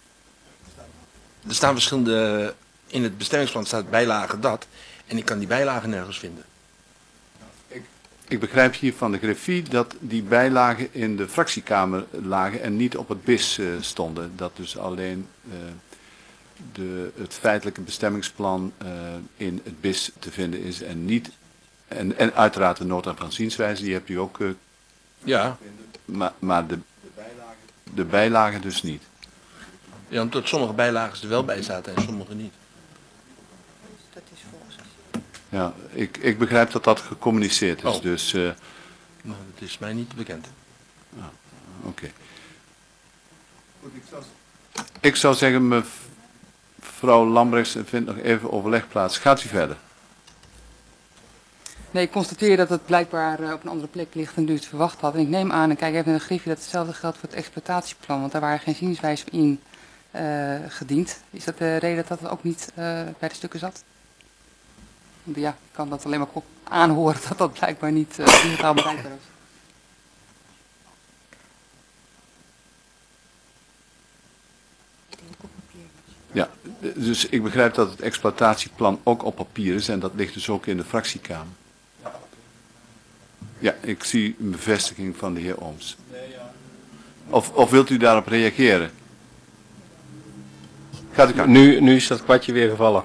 E: er staan verschillende, in het bestemmingsplan staat bijlage dat. En ik kan die bijlagen nergens vinden.
C: Ik, ik begrijp hier van de Griffie dat die bijlagen in de fractiekamer lagen en niet op het B I S uh, stonden. Dat dus alleen uh, de, het feitelijke bestemmingsplan uh, in het B I S te vinden is en niet. En, en uiteraard de nota van zienswijze, die hebt u ook. Uh,
E: ja.
C: Maar, maar de, de bijlagen dus niet.
E: Ja, omdat sommige bijlagen er wel bij zaten en sommige niet.
K: Dat is volgens
C: Ja, ik, ik begrijp dat dat gecommuniceerd is,
E: oh.
C: dus... Uh,
E: nou, dat is mij niet bekend.
C: Ah, Oké. Okay. Ik zou zeggen, mevrouw Lambrechts vindt nog even overleg plaats. Gaat u verder?
L: Nee, ik constateer dat het blijkbaar uh, op een andere plek ligt dan u het verwacht had. En ik neem aan, en kijk even naar de Griffie, dat hetzelfde geldt voor het exploitatieplan, want daar waren geen zienswijzen in uh, gediend. Is dat de reden dat dat ook niet uh, bij de stukken zat? Want ja, ik kan dat alleen maar aanhoren dat dat blijkbaar niet uh, digitaal bereikbaar is.
C: Ja, dus ik begrijp dat het exploitatieplan ook op papier is en dat ligt dus ook in de fractiekamer. Ja, ik zie een bevestiging van de heer Ooms. Of, of wilt u daarop reageren? Gaat u gang.
J: Nu, nu is dat kwartje weer gevallen.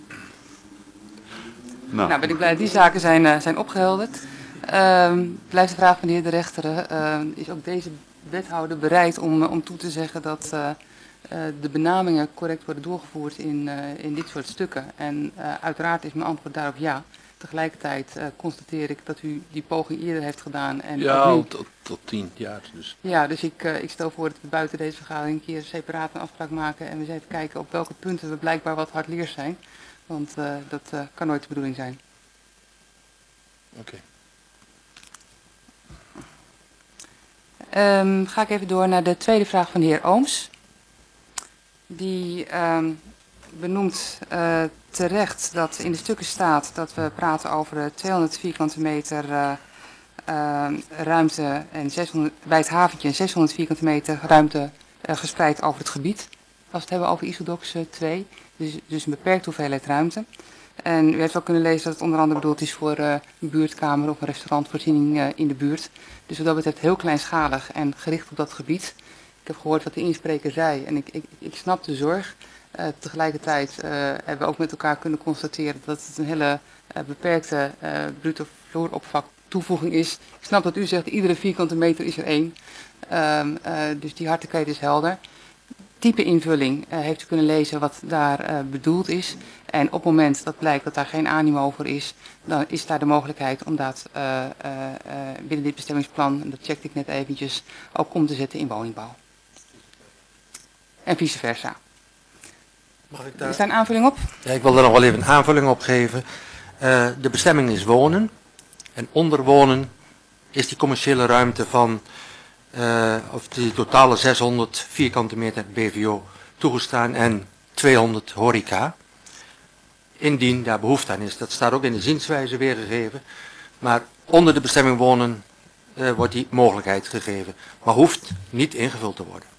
L: Nou, nou ben ik blij dat die zaken zijn, uh, zijn opgehelderd. Uh, blijft de vraag van de heer de rechter, uh, is ook deze wethouder bereid om, om toe te zeggen dat uh, uh, de benamingen correct worden doorgevoerd in, uh, in dit soort stukken? En uh, uiteraard is mijn antwoord daarop ja. Tegelijkertijd uh, constateer ik dat u die poging eerder heeft gedaan. En
E: ja,
L: nu...
E: tot, tot tien jaar dus.
L: Ja, dus ik, uh, ik stel voor dat we buiten deze vergadering een keer separaat een afspraak maken. En we eens even kijken op welke punten we blijkbaar wat hardleers zijn. Want uh, dat uh, kan nooit de bedoeling zijn.
E: Oké. Okay.
L: Um, ga ik even door naar de tweede vraag van de heer Ooms. Die um, benoemt uh, terecht dat in de stukken staat dat we praten over tweehonderd vierkante meter uh, uh, ruimte en zeshonderd, bij het haventje en zeshonderd vierkante meter ruimte uh, gespreid over het gebied. Als we het hebben over Isodox twee, dus, dus een beperkte hoeveelheid ruimte. En u heeft wel kunnen lezen dat het onder andere bedoeld is voor uh, een buurtkamer of een restaurantvoorziening uh, in de buurt. Dus wat dat betreft heel kleinschalig en gericht op dat gebied. Ik heb gehoord wat de inspreker zei en ik, ik, ik snap de zorg. Uh, tegelijkertijd uh, hebben we ook met elkaar kunnen constateren dat het een hele uh, beperkte uh, bruto vloeropvlak toevoeging is. Ik snap dat u zegt iedere vierkante meter is er één. Um, uh, dus die hartekreet is helder. Type invulling uh, heeft u kunnen lezen wat daar uh, bedoeld is. En op het moment dat blijkt dat daar geen animo voor is, dan is daar de mogelijkheid om dat uh, uh, uh, binnen dit bestemmingsplan, en dat checkte ik net eventjes, ook om te zetten in woningbouw. En vice versa.
M: Mag ik daar...
L: Is daar een aanvulling op?
M: Ja, ik wil daar nog wel even een aanvulling op geven. Uh, de bestemming is wonen. En onder wonen is die commerciële ruimte van, uh, of die totale zeshonderd vierkante meter B V O toegestaan en tweehonderd horeca. Indien daar behoefte aan is. Dat staat ook in de zienswijze weergegeven. Maar onder de bestemming wonen uh, wordt die mogelijkheid gegeven. Maar hoeft niet ingevuld te worden.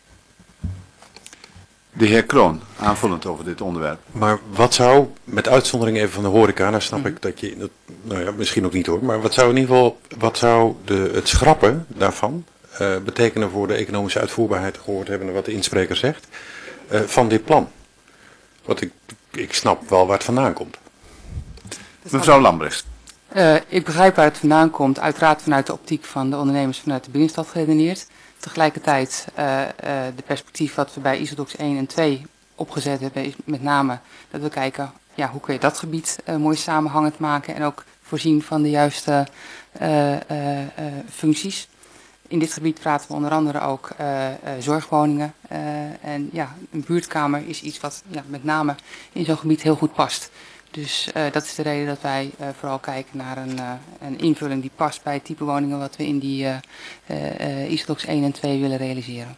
C: De heer Kroon, aanvullend over dit onderwerp.
B: Maar wat zou, met uitzondering even van de horeca, nou snap mm-hmm. ik dat je, dat, nou ja, misschien ook niet hoor, maar wat zou in ieder geval, wat zou de, het schrappen daarvan uh, betekenen voor de economische uitvoerbaarheid, gehoord hebben wat de inspreker zegt, uh, van dit plan? Want ik, ik snap wel waar het vandaan komt.
C: Mevrouw Lambrecht.
L: Uh, ik begrijp waar het vandaan komt, uiteraard vanuit de optiek van de ondernemers vanuit de binnenstad geredeneerd. Tegelijkertijd, uh, uh, de perspectief wat we bij Isodox één en twee opgezet hebben, is met name dat we kijken, ja, hoe kun je dat gebied uh, mooi samenhangend maken en ook voorzien van de juiste uh, uh, uh, functies. In dit gebied praten we onder andere ook uh, uh, zorgwoningen. Uh, en ja, een buurtkamer is iets wat ja, met name in zo'n gebied heel goed past. Dus uh, dat is de reden dat wij uh, vooral kijken naar een, uh, een invulling die past bij het type woningen wat we in die uh, uh, uh, Isodox één en twee willen realiseren.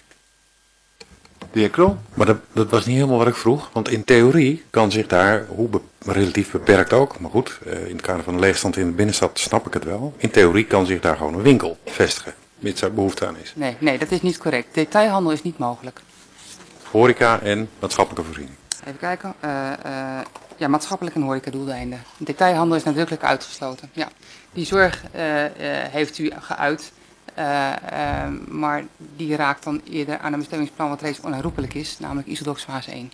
C: De heer Krol?
B: Maar dat, dat was niet helemaal wat ik vroeg, want in theorie kan zich daar, hoe be, relatief beperkt ook, maar goed, uh, in het kader van de leegstand in de binnenstad snap ik het wel, in theorie kan zich daar gewoon een winkel vestigen, mits er behoefte aan is.
L: Nee, nee, dat is niet correct. Detailhandel is niet mogelijk.
B: Horeca en maatschappelijke voorziening.
L: Even kijken. Uh, uh, ja, maatschappelijk en horecadoeleinden. Detailhandel is nadrukkelijk uitgesloten. Ja. Die zorg uh, uh, heeft u geuit, uh, uh, maar die raakt dan eerder aan een bestemmingsplan wat reeds onherroepelijk is, namelijk Isodox fase één.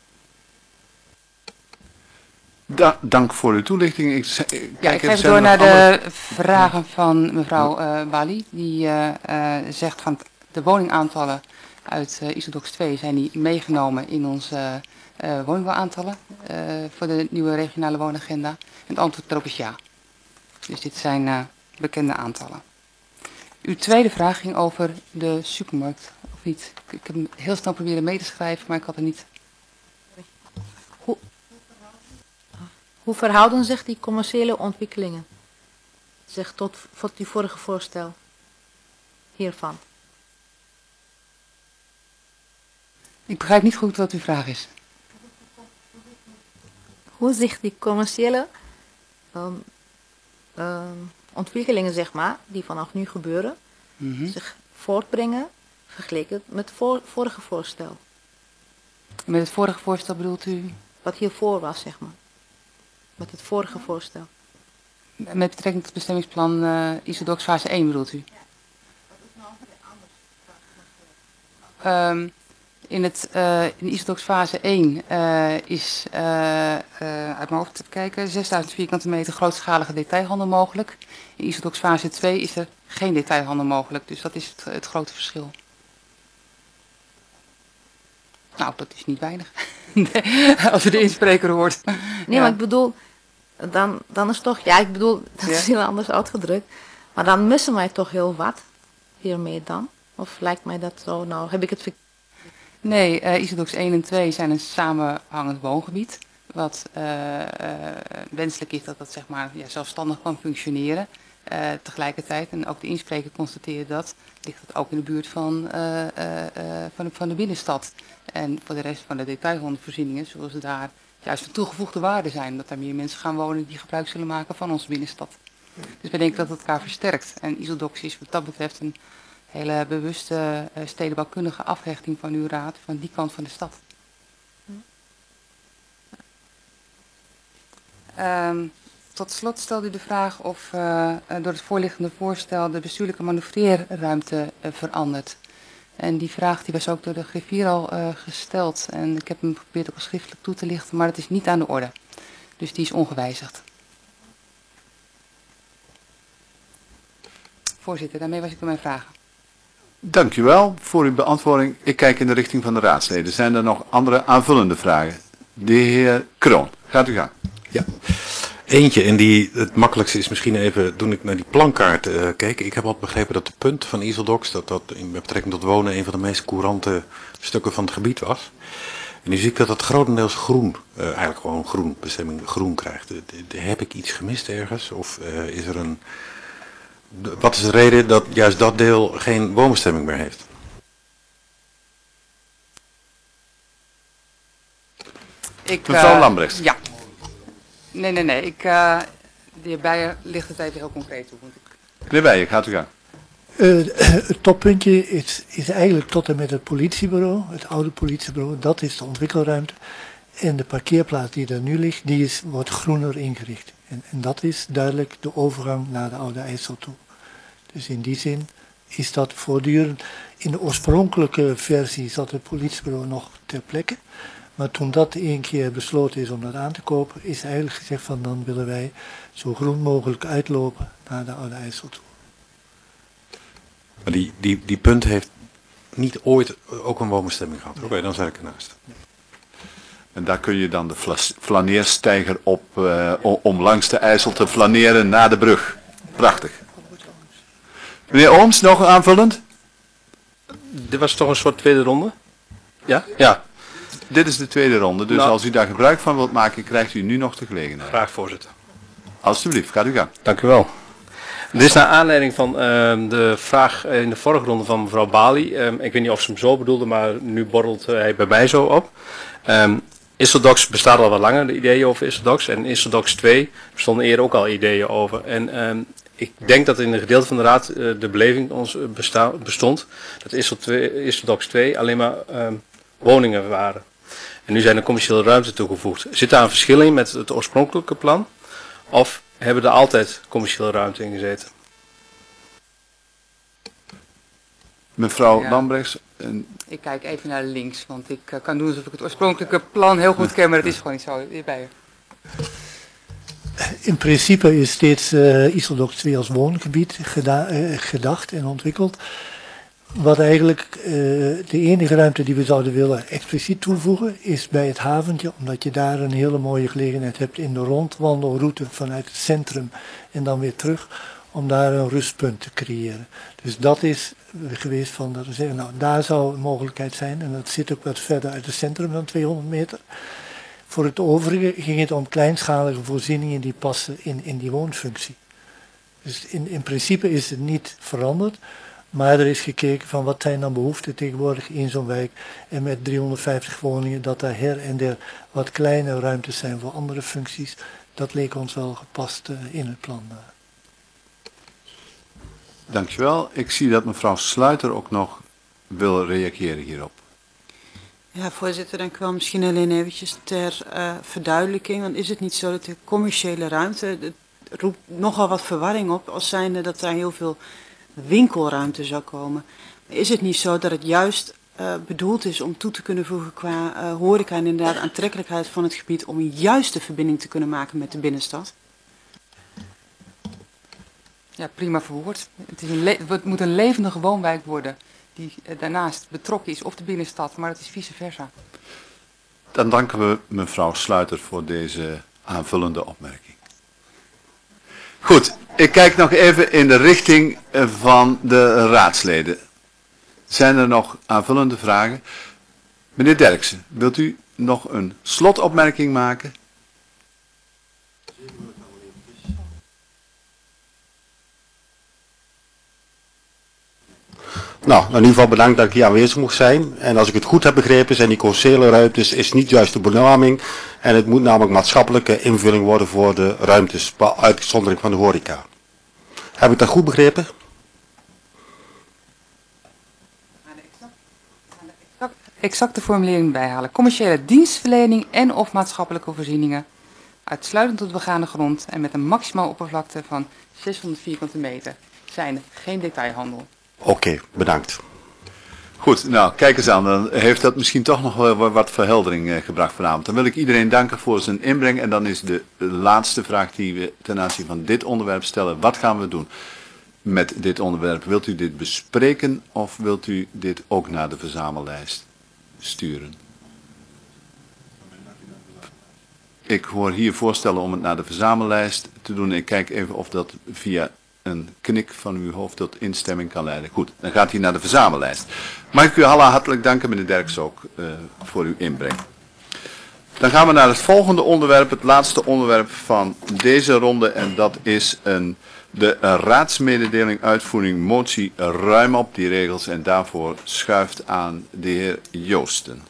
C: Da dank voor uw toelichting. Ik, ik,
L: ja,
C: kijk
L: ik ga even door naar andere... de vragen van mevrouw uh, Bali. Die uh, uh, zegt van de woningaantallen uit uh, Isodox twee zijn die meegenomen in onze uh, woningbouwaantallen uh, voor de nieuwe regionale woonagenda. En het antwoord daarop is ja. Dus dit zijn uh, bekende aantallen. Uw tweede vraag ging over de supermarkt, of niet? Ik, ik heb hem heel snel proberen mee te schrijven, maar ik had er niet...
K: Hoe, hoe verhouden zich die commerciële ontwikkelingen zich tot, tot die vorige voorstel hiervan?
L: Ik begrijp niet goed wat uw vraag is.
K: Hoe zich die commerciële um, um, ontwikkelingen, zeg maar, die vanaf nu gebeuren, mm-hmm. zich voortbrengen vergeleken met het voor, vorige voorstel?
L: Met het vorige voorstel bedoelt u?
K: Wat hiervoor was, zeg maar. Met het vorige voorstel.
L: Met betrekking tot het bestemmingsplan uh, Isodox fase één bedoelt u? Um, in, het, uh, in Isodox fase één uh, is, uh, uh, uit mijn hoofd te kijken, zesduizend vierkante meter grootschalige detailhandel mogelijk. In Isodox fase twee is er geen detailhandel mogelijk, dus dat is het, het grote verschil. Nou, dat is niet weinig. Als u de inspreker hoort.
K: Nee,
L: ja.
K: maar ik bedoel, dan, dan is toch, ja, ik bedoel, dat
L: ja.
K: is heel anders uitgedrukt. Maar dan missen wij toch heel wat hiermee dan? Of lijkt mij dat zo, nou, heb ik het verkeerd?
L: Nee, uh, Isodox één en twee zijn een samenhangend woongebied. Wat uh, uh, wenselijk is dat dat zeg maar ja, zelfstandig kan functioneren. Uh, tegelijkertijd, en ook de inspreker constateert dat, ligt het ook in de buurt van, uh, uh, uh, van, de, van de binnenstad. En voor de rest van de detailhandelsvoorzieningen zullen ze daar juist van toegevoegde waarde zijn. Dat daar meer mensen gaan wonen die gebruik zullen maken van onze binnenstad. Dus wij denken dat het elkaar versterkt. En Iseldox is wat dat betreft een hele bewuste uh, stedenbouwkundige afhechting van uw raad van die kant van de stad. Um, tot slot stelde u de vraag of uh, door het voorliggende voorstel de bestuurlijke manoeuvreerruimte uh, verandert. En die vraag die was ook door de griffier al uh, gesteld. En ik heb hem geprobeerd ook al schriftelijk toe te lichten, maar het is niet aan de orde. Dus die is ongewijzigd. Voorzitter, daarmee was ik door mijn vragen.
C: Dank u wel voor uw beantwoording. Ik kijk in de richting van de raadsleden. Zijn er nog andere aanvullende vragen? De heer Kroon, gaat u gang.
B: Ja, eentje en die het makkelijkste is misschien even, toen ik naar die plankaart uh, keek, ik heb al begrepen dat de punt van Iseldox, dat dat in betrekking tot wonen een van de meest courante stukken van het gebied was. En nu zie ik dat het grotendeels groen, uh, eigenlijk gewoon groen, bestemming groen krijgt. Uh, heb ik iets gemist ergens? Of uh, is er een, wat is de reden dat juist dat deel geen woonbestemming meer heeft?
L: Ik,
C: Mevrouw
L: uh,
C: Lambrechts.
L: Ja. Nee, nee, nee. Ik, uh, de heer Beijer ligt het even heel concreet toe. Want ik...
C: Meneer Beijer, gaat u gaan.
N: Uh, het toppuntje is, is eigenlijk tot en met het politiebureau, het oude politiebureau, dat is de ontwikkelruimte. En de parkeerplaats die er nu ligt, die is, wordt groener ingericht. En, en dat is duidelijk de overgang naar de Oude IJssel toe. Dus in die zin is dat voortdurend. In de oorspronkelijke versie zat het politiebureau nog ter plekke. Maar toen dat één keer besloten is om dat aan te kopen, is eigenlijk gezegd van dan willen wij zo groen mogelijk uitlopen naar de Oude IJssel toe.
B: Maar die, die, die punt heeft niet ooit ook een woonbestemming gehad. Oké, okay, dan zet ik ernaast.
C: En daar kun je dan de flaneersteiger op, uh, om langs de IJssel te flaneren naar de brug. Prachtig. Meneer Ooms, nog aanvullend?
J: Dit was toch een soort tweede ronde? Ja? Ja.
C: Dit is de tweede ronde, dus
J: nou,
C: als u daar gebruik van wilt maken, krijgt u nu nog de gelegenheid.
J: Graag, voorzitter.
C: Alsjeblieft, gaat u gang.
J: Dank u wel. Dit is naar aanleiding van uh, de vraag in de vorige ronde van mevrouw Bali. Um, ik weet niet of ze hem zo bedoelde, maar nu borrelt hij bij mij zo op. Um, Iseldox bestaat al wat langer, de ideeën over Iseldox. En Iseldox twee bestonden eerder ook al ideeën over. En um, ik denk dat in een gedeelte van de raad uh, de beleving ons besta- bestond dat Iseldox twee alleen maar um, woningen waren. En nu zijn er commerciële ruimte toegevoegd. Zit daar een verschil in met het oorspronkelijke plan? Of hebben er altijd commerciële ruimte in gezeten?
C: Mevrouw
L: Ja.
C: Lambrechts. En...
L: Ik kijk even naar links, want ik uh, kan doen alsof ik het oorspronkelijke plan heel goed ken, maar dat is gewoon niet zo. Hierbij.
N: In principe is steeds uh, Iseldox twee als woongebied geda- uh, gedacht en ontwikkeld. Wat eigenlijk uh, de enige ruimte die we zouden willen expliciet toevoegen is bij het haventje, omdat je daar een hele mooie gelegenheid hebt in de rondwandelroute vanuit het centrum en dan weer terug, om daar een rustpunt te creëren. Dus dat is geweest van dat we zeggen, nou daar zou een mogelijkheid zijn en dat zit ook wat verder uit het centrum dan tweehonderd meter. Voor het overige ging het om kleinschalige voorzieningen die passen in, in die woonfunctie. Dus in, in principe is het niet veranderd. Maar er is gekeken van wat zijn dan behoeften tegenwoordig in zo'n wijk. En met driehonderdvijftig woningen dat daar her en der wat kleine ruimtes zijn voor andere functies. Dat leek ons wel gepast uh, in het plan.
C: Dankjewel. Ik zie dat mevrouw Sluiter ook nog wil reageren hierop.
O: Ja, voorzitter, dank u wel. Misschien alleen eventjes ter uh, verduidelijking. Want is het niet zo dat de commerciële ruimte, het roept nogal wat verwarring op, als zijnde dat daar heel veel winkelruimte zou komen. Is het niet zo dat het juist uh, bedoeld is om toe te kunnen voegen qua uh, horeca en inderdaad aantrekkelijkheid van het gebied om juist de verbinding te kunnen maken met de binnenstad?
L: Ja, prima verwoord. Het, is een le- het moet een levendige woonwijk worden die uh, daarnaast betrokken is op de binnenstad, maar het is vice versa.
C: Dan danken we mevrouw Sluiter voor deze aanvullende opmerking. Goed, ik kijk nog even in de richting van de raadsleden. Zijn er nog aanvullende vragen? Meneer Derksen, wilt u nog een slotopmerking maken?
P: Nou, in ieder geval bedankt dat ik hier aanwezig mocht zijn. En als ik het goed heb begrepen, zijn die commerciële ruimtes is niet juist de benaming. En het moet namelijk maatschappelijke invulling worden voor de ruimtes, bij uitzondering van de horeca. Heb ik dat goed begrepen?
L: Exacte formulering bijhalen. Commerciële dienstverlening en of maatschappelijke voorzieningen. Uitsluitend tot begaande grond en met een maximaal oppervlakte van zeshonderd vierkante meter. Zijn geen detailhandel.
P: Oké, okay, bedankt.
C: Goed, nou kijk eens aan, dan heeft dat misschien toch nog wel wat verheldering eh, gebracht vanavond. Dan wil ik iedereen danken voor zijn inbreng en dan is de laatste vraag die we ten aanzien van dit onderwerp stellen. Wat gaan we doen met dit onderwerp? Wilt u dit bespreken of wilt u dit ook naar de verzamellijst sturen? Ik hoor hier voorstellen om het naar de verzamellijst te doen. Ik kijk even of dat via een knik van uw hoofd tot instemming kan leiden. Goed, dan gaat hij naar de verzamellijst. Mag ik u allen hartelijk danken, meneer Derks ook, uh, voor uw inbreng. Dan gaan we naar het volgende onderwerp, het laatste onderwerp van deze ronde. En dat is een, de een raadsmededeling uitvoering motie ruim op die regels. En daarvoor schuift aan de heer Joosten.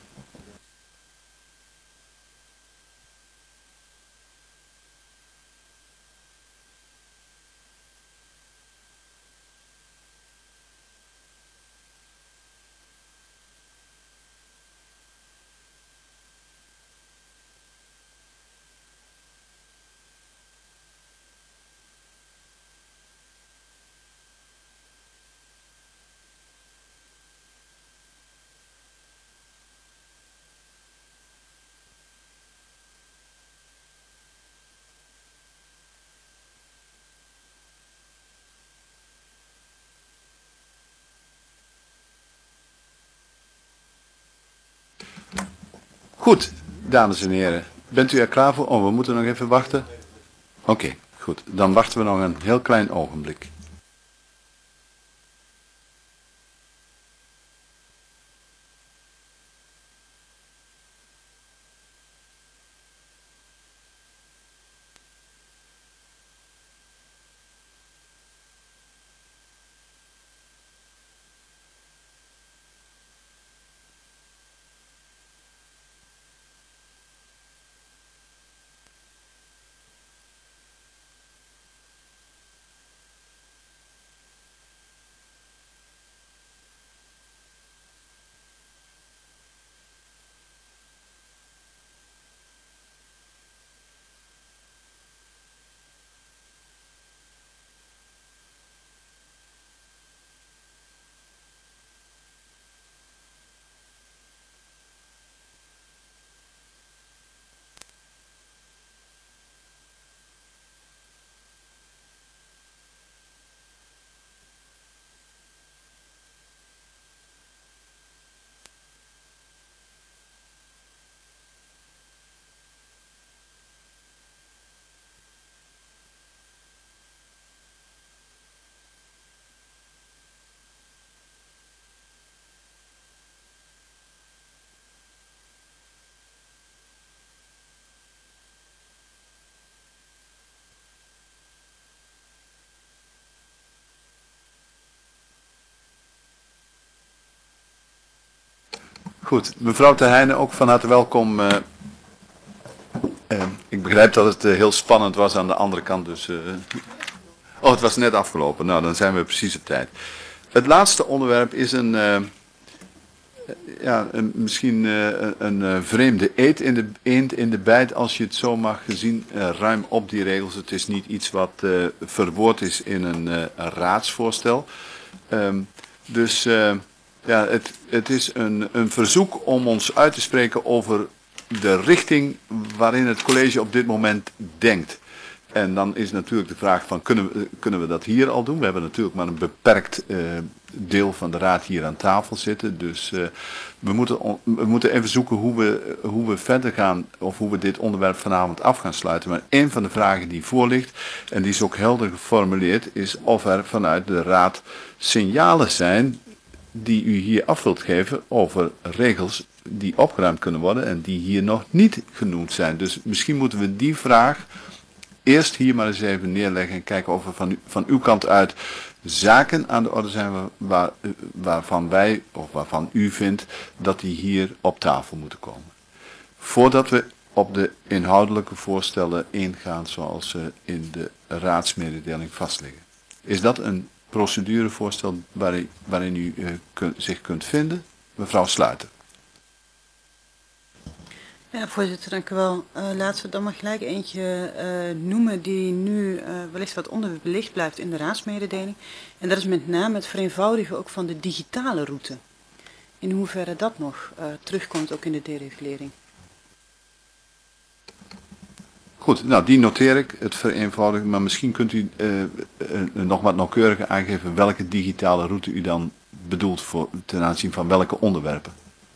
C: Goed, dames en heren. Bent u er klaar voor? Oh, we moeten nog even wachten. Oké, okay, goed. Dan wachten we nog een heel klein ogenblik. Goed, mevrouw Ter Heijnen, ook van harte welkom. Uh, uh, ik begrijp dat het uh, heel spannend was aan de andere kant, dus... Uh, oh, het was net afgelopen. Nou, dan zijn we precies op tijd. Het laatste onderwerp is een... Uh, ja, een, misschien uh, een uh, vreemde eend in, de, eend in de bijt, als je het zo mag zien, uh, ruim op die regels. Het is niet iets wat uh, verwoord is in een, uh, een raadsvoorstel. Um, dus... Uh, Ja, het, het is een, een verzoek om ons uit te spreken over de richting waarin het college op dit moment denkt. En dan is natuurlijk de vraag van, kunnen we, kunnen we dat hier al doen? We hebben natuurlijk maar een beperkt uh, deel van de raad hier aan tafel zitten. Dus uh, we, moeten on, we moeten even zoeken hoe we, hoe we verder gaan, of hoe we dit onderwerp vanavond af gaan sluiten. Maar een van de vragen die voor ligt, en die is ook helder geformuleerd, is of er vanuit de raad signalen zijn die u hier af wilt geven over regels die opgeruimd kunnen worden en die hier nog niet genoemd zijn. Dus misschien moeten we die vraag eerst hier maar eens even neerleggen en kijken of er van, u, van uw kant uit zaken aan de orde zijn waar, waar, waarvan wij, of waarvan u vindt, dat die hier op tafel moeten komen. Voordat we op de inhoudelijke voorstellen ingaan zoals ze in de raadsmededeling vastliggen. Is dat een procedurevoorstel waarin, waarin u uh, kun, zich kunt vinden? Mevrouw Sluiter.
O: Ja, voorzitter, dank u wel. Uh, laten we dan maar gelijk eentje uh, noemen die nu uh, wellicht wat onderbelicht blijft in de raadsmededeling. En dat is met name het vereenvoudigen ook van de digitale route. In hoeverre dat nog uh, terugkomt ook in de deregulering.
C: Goed, nou die noteer ik, het vereenvoudigen, maar misschien kunt u uh, uh, nog wat nauwkeuriger aangeven welke digitale route u dan bedoelt voor, ten aanzien van welke onderwerpen.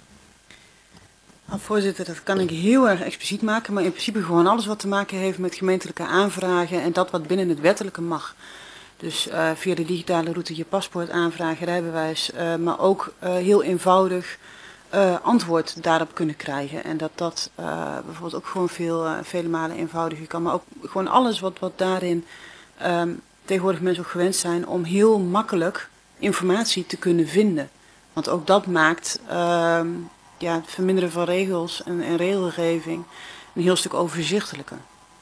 O: Nou, voorzitter, dat kan ik heel erg expliciet maken, maar in principe gewoon alles wat te maken heeft met gemeentelijke aanvragen en dat wat binnen het wettelijke mag. Dus uh, via de digitale route je paspoort aanvragen, rijbewijs, uh, maar ook uh, heel eenvoudig uh, antwoord daarop kunnen krijgen. En dat dat uh, bijvoorbeeld ook gewoon veel, uh, vele malen eenvoudiger kan, maar ook gewoon alles wat, wat daarin um, tegenwoordig mensen ook gewend zijn om heel makkelijk informatie te kunnen vinden. Want ook dat maakt uh, ja, het verminderen van regels en, en regelgeving een heel stuk overzichtelijker.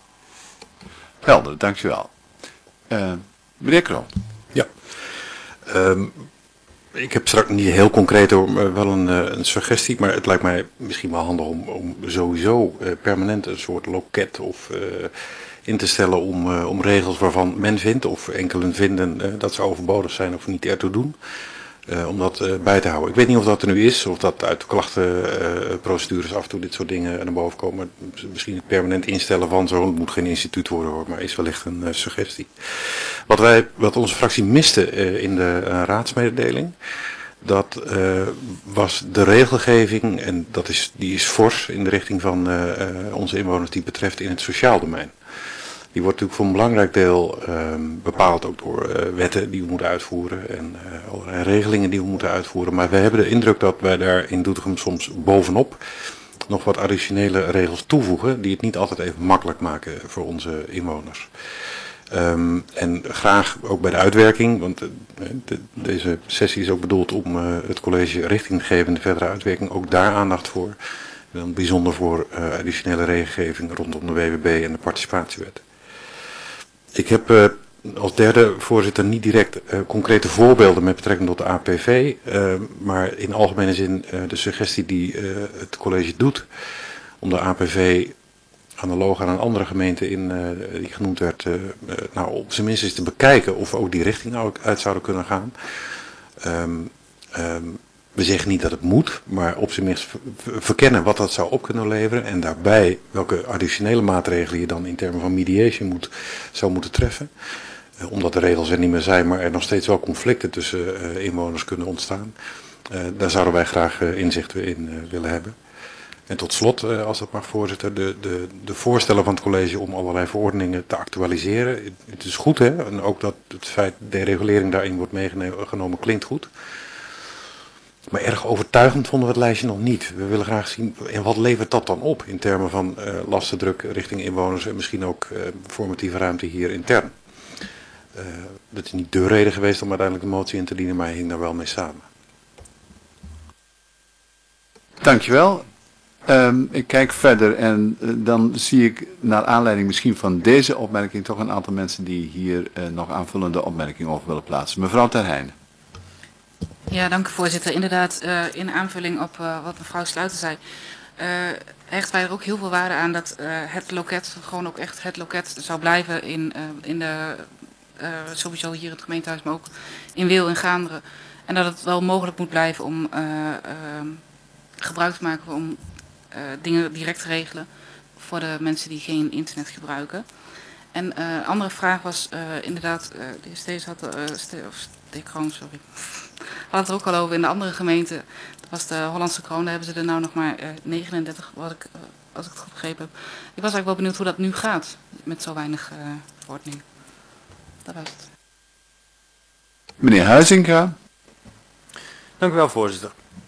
C: Helder, dankjewel. Uh, meneer Kroon.
B: Ja. Um, ik heb straks niet heel concreet hoor, wel een, een suggestie, maar het lijkt mij misschien wel handig om, om sowieso uh, permanent een soort loket of uh, in te stellen om, uh, om regels waarvan men vindt of enkelen vinden uh, dat ze overbodig zijn of niet ertoe doen. Uh, om dat uh, bij te houden. Ik weet niet of dat er nu is, of dat uit de klachtenprocedures uh, af en toe dit soort dingen naar boven komen. Misschien het permanent instellen van zo, het moet geen instituut worden hoor, maar is wellicht een uh, suggestie. Wat, wij, wat onze fractie miste uh, in de uh, raadsmededeling, dat uh, was de regelgeving, en dat is, die is fors in de richting van uh, uh, onze inwoners die betreft in het sociaal domein. Die wordt natuurlijk voor een belangrijk deel uh, bepaald ook door uh, wetten die we moeten uitvoeren en uh, allerlei regelingen die we moeten uitvoeren. Maar we hebben de indruk dat wij daar in Doetinchem soms bovenop nog wat additionele regels toevoegen die het niet altijd even makkelijk maken voor onze inwoners. Um, en graag ook bij de uitwerking, want uh, de, deze sessie is ook bedoeld om uh, het college richting te geven in de verdere uitwerking, ook daar aandacht voor. En dan bijzonder voor uh, additionele regelgeving rondom de W W B en de participatiewet. Ik heb uh, als derde voorzitter niet direct uh, concrete voorbeelden met betrekking tot de A P V, uh, maar in algemene zin uh, de suggestie die uh, het college doet om de A P V analoog aan een andere gemeente in, uh, die genoemd werd, uh, uh, nou op zijn minst eens te bekijken of we ook die richting nou uit zouden kunnen gaan. Um, um, We zeggen niet dat het moet, maar op zijn minst verkennen wat dat zou op kunnen leveren en daarbij welke additionele maatregelen je dan in termen van mediation moet, zou moeten treffen. Uh, omdat de regels er niet meer zijn, maar er nog steeds wel conflicten tussen uh, inwoners kunnen ontstaan. Uh, daar zouden wij graag uh, inzicht in uh, willen hebben. En tot slot, uh, als dat mag voorzitter, de, de, de voorstellen van het college om allerlei verordeningen te actualiseren. Het is goed hè, en ook dat het feit de regulering daarin wordt meegenomen klinkt goed. Maar erg overtuigend vonden we het lijstje nog niet. We willen graag zien, en wat levert dat dan op in termen van uh, lastendruk richting inwoners en misschien ook uh, formatieve ruimte hier intern. Uh, dat is niet de reden geweest om uiteindelijk de motie in te dienen, maar hij hing daar wel mee samen.
C: Dankjewel. Um, ik kijk verder en uh, dan zie ik naar aanleiding misschien van deze opmerking toch een aantal mensen die hier uh, nog aanvullende opmerkingen over willen plaatsen. Mevrouw Ter Heijnen.
Q: Ja, dank u voorzitter. Inderdaad, uh, in aanvulling op uh, wat mevrouw Sluiter zei, uh, hechten wij er ook heel veel waarde aan dat uh, het loket gewoon ook echt het loket zou blijven in, uh, in de, uh, sowieso hier in het gemeentehuis, maar ook in Weel en Gaanderen. En dat het wel mogelijk moet blijven om uh, uh, gebruik te maken om uh, dingen direct te regelen voor de mensen die geen internet gebruiken. En uh, een andere vraag was uh, inderdaad, uh, de heer Stees had, uh, Ste of de Kroon, sorry, had het er ook al over in de andere gemeente. Dat was de Hollandse Kroon, daar hebben ze er nou nog maar uh, negenendertig, wat ik, uh, als ik het goed begrepen heb. Ik was eigenlijk wel benieuwd hoe dat nu gaat, met zo weinig uh, verordeningen. Dat was het.
C: Meneer Huizinga.
M: Dank u wel, voorzitter.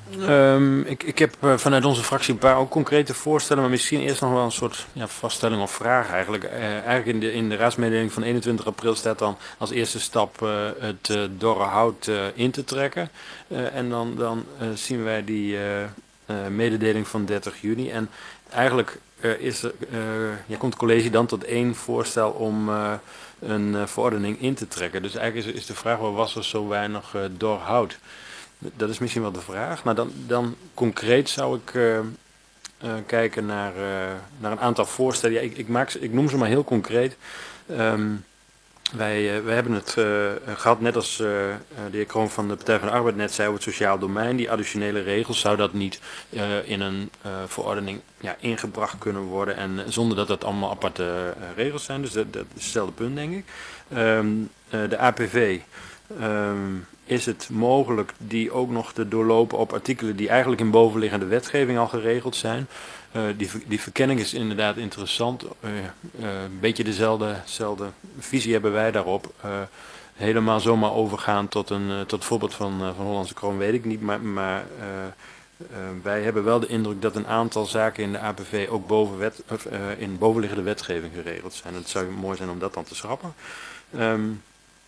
D: Um, ik, ik heb uh, vanuit onze fractie een paar ook concrete voorstellen, maar misschien eerst nog wel een soort ja, vaststelling of vraag eigenlijk. Uh, eigenlijk in de, in de raadsmededeling van eenentwintig april staat dan als eerste stap uh, het uh, dorre hout uh, in te trekken. Uh, en dan, dan uh, zien wij die uh, uh, mededeling van dertig juni. En eigenlijk uh, is er, uh, ja, komt het college dan tot één voorstel om uh, een uh, verordening in te trekken. Dus eigenlijk is, is de vraag, waar was er zo weinig uh, dor hout? Dat is misschien wel de vraag. Maar dan, dan concreet zou ik uh, uh, kijken naar, uh, naar een aantal voorstellen. Ja, ik, ik, maak, ik noem ze maar heel concreet. Um, wij, uh, wij hebben het uh, gehad, net als uh, de heer Kroon van de Partij van de Arbeid net zei, over het sociaal domein. Die additionele regels, zou dat niet uh, in een uh, verordening ja, ingebracht kunnen worden. En zonder dat dat allemaal aparte uh, regels zijn. Dus dat, dat is hetzelfde punt, denk ik. Um, uh, de A P V. Um, Is het mogelijk die ook nog te doorlopen op artikelen die eigenlijk in bovenliggende wetgeving al geregeld zijn? Uh, die, die verkenning is inderdaad interessant. Uh, uh, een beetje dezelfde, dezelfde visie hebben wij daarop. Uh, helemaal zomaar overgaan tot een uh, tot voorbeeld van, uh, van Hollandse Kroon weet ik niet. Maar, maar uh, uh, wij hebben wel de indruk dat een aantal zaken in de A P V ook boven wet, of, uh, in bovenliggende wetgeving geregeld zijn. Het zou mooi zijn om dat dan te schrappen. Um,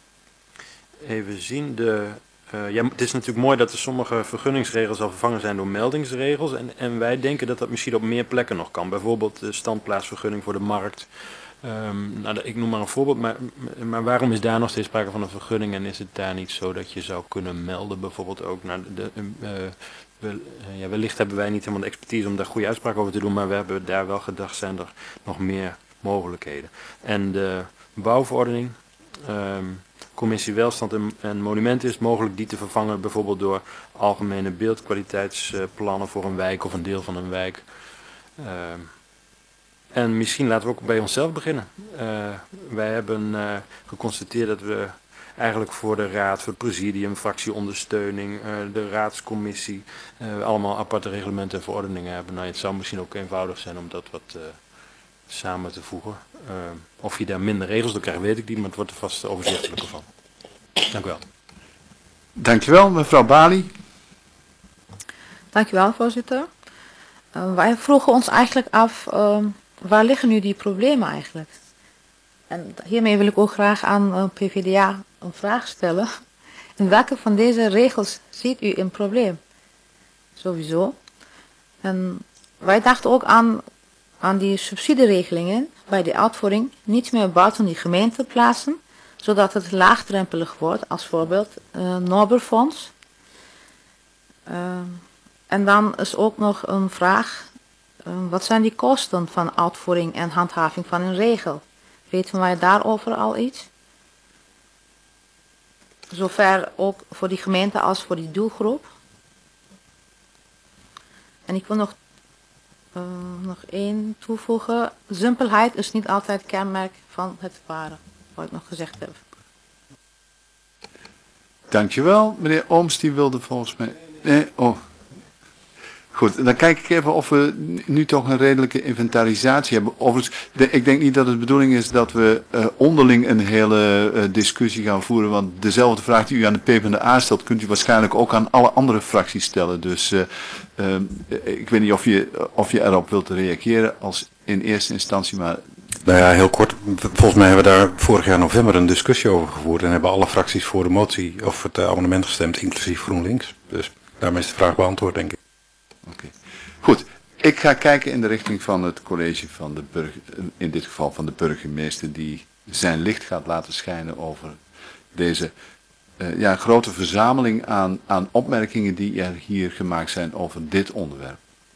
D: Even zien, de, uh, ja, het is natuurlijk mooi dat er sommige vergunningsregels al vervangen zijn door meldingsregels. En, en wij denken dat dat misschien op meer plekken nog kan. Bijvoorbeeld de standplaatsvergunning voor de markt. Um, nou, ik noem maar een voorbeeld, maar, maar waarom is daar nog steeds sprake van een vergunning? En is het daar niet zo dat je zou kunnen melden, bijvoorbeeld ook naar de... Uh, we, uh, ja, wellicht hebben wij niet helemaal de expertise om daar goede uitspraken over te doen, maar we hebben daar wel gedacht, zijn er nog meer mogelijkheden. En de bouwverordening... Um, Commissie Welstand en, en Monumenten is mogelijk die te vervangen bijvoorbeeld door algemene beeldkwaliteitsplannen voor een wijk of een deel van een wijk. Uh, en misschien laten we ook bij onszelf beginnen. Uh, wij hebben uh, geconstateerd dat we eigenlijk voor de raad, voor het presidium, fractieondersteuning, uh, de raadscommissie, uh, allemaal aparte reglementen en verordeningen hebben. Nou, het zou misschien ook eenvoudig zijn om dat wat... Uh, samen te voegen. Uh, of je daar minder regels door krijgt, weet ik niet, maar het wordt er vast overzichtelijker van. Dank u wel.
C: Dank je wel, mevrouw Bali.
K: Dank u wel, voorzitter. Uh, wij vroegen ons eigenlijk af, uh, waar liggen nu die problemen eigenlijk? En hiermee wil ik ook graag aan uh, P V D A een vraag stellen. In welke van deze regels ziet u een probleem? Sowieso. En wij dachten ook aan... aan die subsidieregelingen bij de uitvoering niet meer buiten die gemeente plaatsen, zodat het laagdrempelig wordt, als voorbeeld uh, Noorderfonds. Uh, en dan is ook nog een vraag, uh, wat zijn die kosten van uitvoering en handhaving van een regel? Weten wij daarover al iets? Zover ook voor die gemeente als voor die doelgroep. En ik wil nog Uh, nog één toevoegen. Simpelheid is niet altijd kenmerk van het ware, wat ik nog gezegd heb.
C: Dankjewel. Meneer Ooms, die wilde volgens mij... Nee, oh. Goed, dan kijk ik even of we nu toch een redelijke inventarisatie hebben. Overigens, de, ik denk niet dat het de bedoeling is dat we uh, onderling een hele uh, discussie gaan voeren. Want dezelfde vraag die u aan de P v d A stelt, kunt u waarschijnlijk ook aan alle andere fracties stellen. Dus uh, uh, ik weet niet of je, of je erop wilt reageren als in eerste instantie, maar...
B: Nou ja, heel kort. Volgens mij hebben we daar vorig jaar november een discussie over gevoerd. En hebben alle fracties voor de motie of het uh, amendement gestemd, inclusief GroenLinks. Dus daarmee is de vraag beantwoord, denk ik.
C: Oké, okay. Goed. Ik ga kijken in de richting van het college van de burger, in dit geval van de burgemeester, die zijn licht gaat laten schijnen over deze uh, ja, grote verzameling aan, aan opmerkingen die er hier gemaakt zijn over dit onderwerp.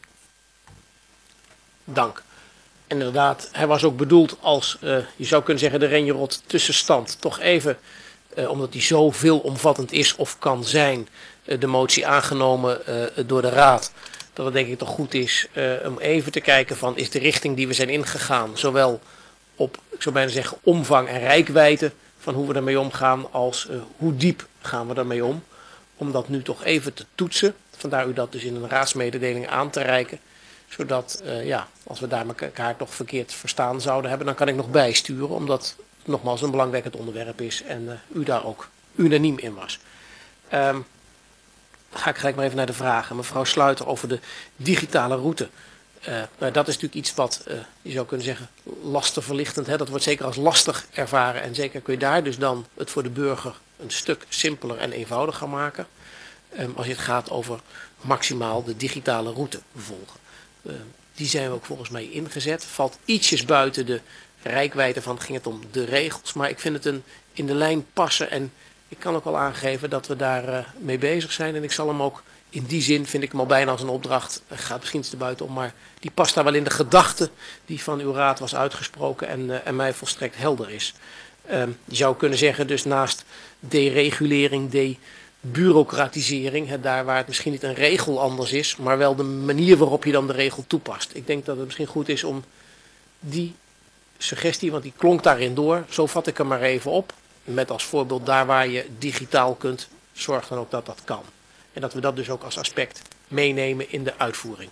R: Dank. Inderdaad, hij was ook bedoeld als, uh, je zou kunnen zeggen, de Renjerot tussenstand. Toch even, uh, omdat die zo veelomvattend is of kan zijn, uh, de motie aangenomen uh, door de Raad. Dat het denk ik toch goed is uh, om even te kijken van, is de richting die we zijn ingegaan, zowel op, ik zou bijna zeggen, omvang en reikwijdte van hoe we daarmee omgaan, als uh, hoe diep gaan we daarmee om. Om dat nu toch even te toetsen, vandaar u dat dus in een raadsmededeling aan te reiken. Zodat, uh, ja, als we daar elkaar toch verkeerd verstaan zouden hebben, dan kan ik nog bijsturen, omdat het nogmaals een belangwekkend onderwerp is en uh, u daar ook unaniem in was. Um, ga ik gelijk maar even naar de vragen. Mevrouw Sluiter over de digitale route. Uh, nou, dat is natuurlijk iets wat, uh, je zou kunnen zeggen, lastenverlichtend. Hè? Dat wordt zeker als lastig ervaren. En zeker kun je daar dus dan het voor de burger een stuk simpeler en eenvoudiger maken. Um, als het gaat over maximaal de digitale route volgen. Uh, die zijn we ook volgens mij ingezet. Valt ietsjes buiten de reikwijdte van, ging het om de regels. Maar ik vind het een in de lijn passen. En ik kan ook al aangeven dat we daar uh, mee bezig zijn. En ik zal hem ook in die zin, vind ik hem al bijna als een opdracht, gaat misschien iets te buiten om, maar die past daar wel in de gedachte die van uw raad was uitgesproken en, uh, en mij volstrekt helder is. Um, je zou kunnen zeggen, dus naast deregulering, debureaucratisering, hè, daar waar het misschien niet een regel anders is, maar wel de manier waarop je dan de regel toepast. Ik denk dat het misschien goed is om die suggestie, want die klonk daarin door, zo vat ik hem maar even op, met als voorbeeld daar waar je digitaal kunt, zorg dan ook dat dat kan. En dat we dat dus ook als aspect meenemen in de uitvoering.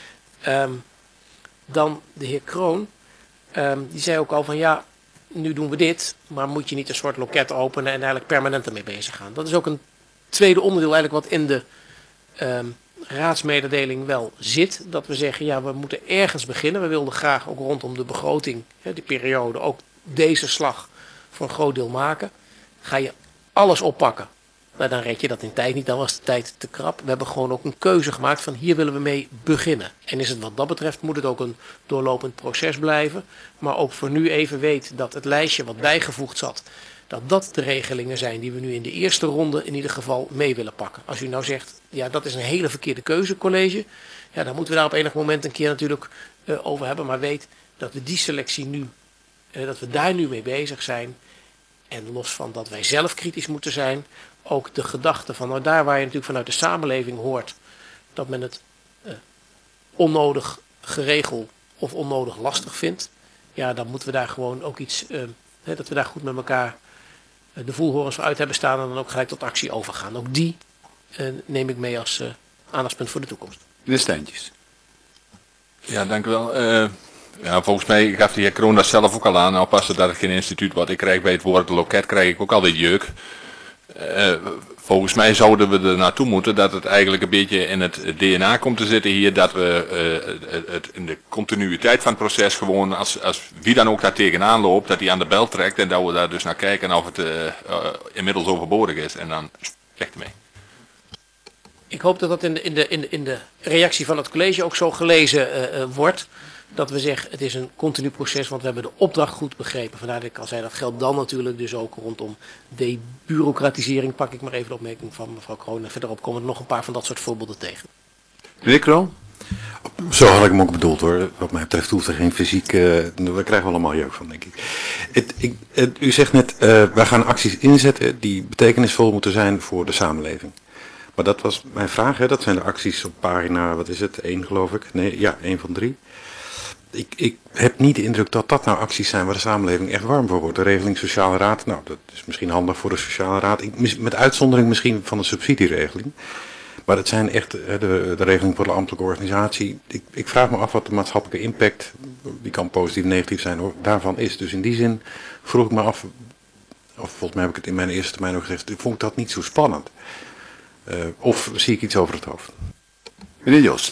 R: Um, dan de heer Kroon, um, die zei ook al van ja, nu doen we dit, maar moet je niet een soort loket openen en eigenlijk permanent ermee bezig gaan. Dat is ook een tweede onderdeel eigenlijk wat in de um, raadsmededeling wel zit. Dat we zeggen ja, we moeten ergens beginnen. We wilden graag ook rondom de begroting, hè, die periode, ook deze slag voor een groot deel maken. Ga je alles oppakken. Maar dan red je dat in tijd niet, dan was de tijd te krap. We hebben gewoon ook een keuze gemaakt van hier willen we mee beginnen. En is het wat dat betreft, moet het ook een doorlopend proces blijven. Maar ook voor nu even weet dat het lijstje wat bijgevoegd zat, dat dat de regelingen zijn die we nu in de eerste ronde in ieder geval mee willen pakken. Als u nou zegt, ja dat is een hele verkeerde keuze college, ja dan moeten we daar op enig moment een keer natuurlijk uh, over hebben. Maar weet dat we die selectie nu, uh, dat we daar nu mee bezig zijn. En los van dat wij zelf kritisch moeten zijn, ook de gedachte van, nou daar waar je natuurlijk vanuit de samenleving hoort dat men het uh, onnodig geregeld of onnodig lastig vindt, ja dan moeten we daar gewoon ook iets, uh, hè, dat we daar goed met elkaar uh, de voelhorens voor uit hebben staan en dan ook gelijk tot actie overgaan. Ook die uh, neem ik mee als uh, aandachtspunt voor de toekomst.
C: Meneer Steintjes.
I: Ja, dank u wel. Uh, ja, volgens mij gaf de heer Kroon dat zelf ook al aan, oppassen dat het geen instituut wordt. Ik krijg bij het woord loket krijg ik ook altijd jeuk. Uh, volgens mij zouden we er naartoe moeten dat het eigenlijk een beetje in het D N A komt te zitten hier, dat we uh, het, het in de continuïteit van het proces gewoon, als, als wie dan ook daar tegenaan loopt, dat hij aan de bel trekt en dat we daar dus naar kijken of het uh, uh, inmiddels overbodig is en dan echt mee.
R: Ik hoop dat dat in de, in de, in de, in de reactie van het college ook zo gelezen uh, uh, wordt. Dat we zeggen, het is een continu proces, want we hebben de opdracht goed begrepen. Vandaar dat ik al zei, dat geldt dan natuurlijk dus ook rondom debureaucratisering. Pak ik maar even de opmerking van mevrouw Kroon. En verderop komen er nog een paar van dat soort voorbeelden tegen.
C: Meneer Kroon?
B: Zo had ik hem ook bedoeld hoor. Wat mij betreft hoeft er geen fysiek, uh, daar krijgen we allemaal jeuk van denk ik. Het, ik het, u zegt net, uh, wij gaan acties inzetten die betekenisvol moeten zijn voor de samenleving. Maar dat was mijn vraag, hè? Dat zijn de acties op pagina, wat is het, één geloof ik? Nee, ja, één van drie. Ik, ik heb niet de indruk dat dat nou acties zijn waar de samenleving echt warm voor wordt. De regeling sociale raad, nou dat is misschien handig voor de sociale raad. Ik, met uitzondering misschien van de subsidieregeling. Maar het zijn echt de, de regeling voor de ambtelijke organisatie. Ik, ik vraag me af wat de maatschappelijke impact, die kan positief en negatief zijn, daarvan is. Dus in die zin vroeg ik me af, of volgens mij heb ik het in mijn eerste termijn ook gezegd, ik vond dat niet zo spannend. Uh, of zie ik iets over het hoofd?
C: Meneer Joosten.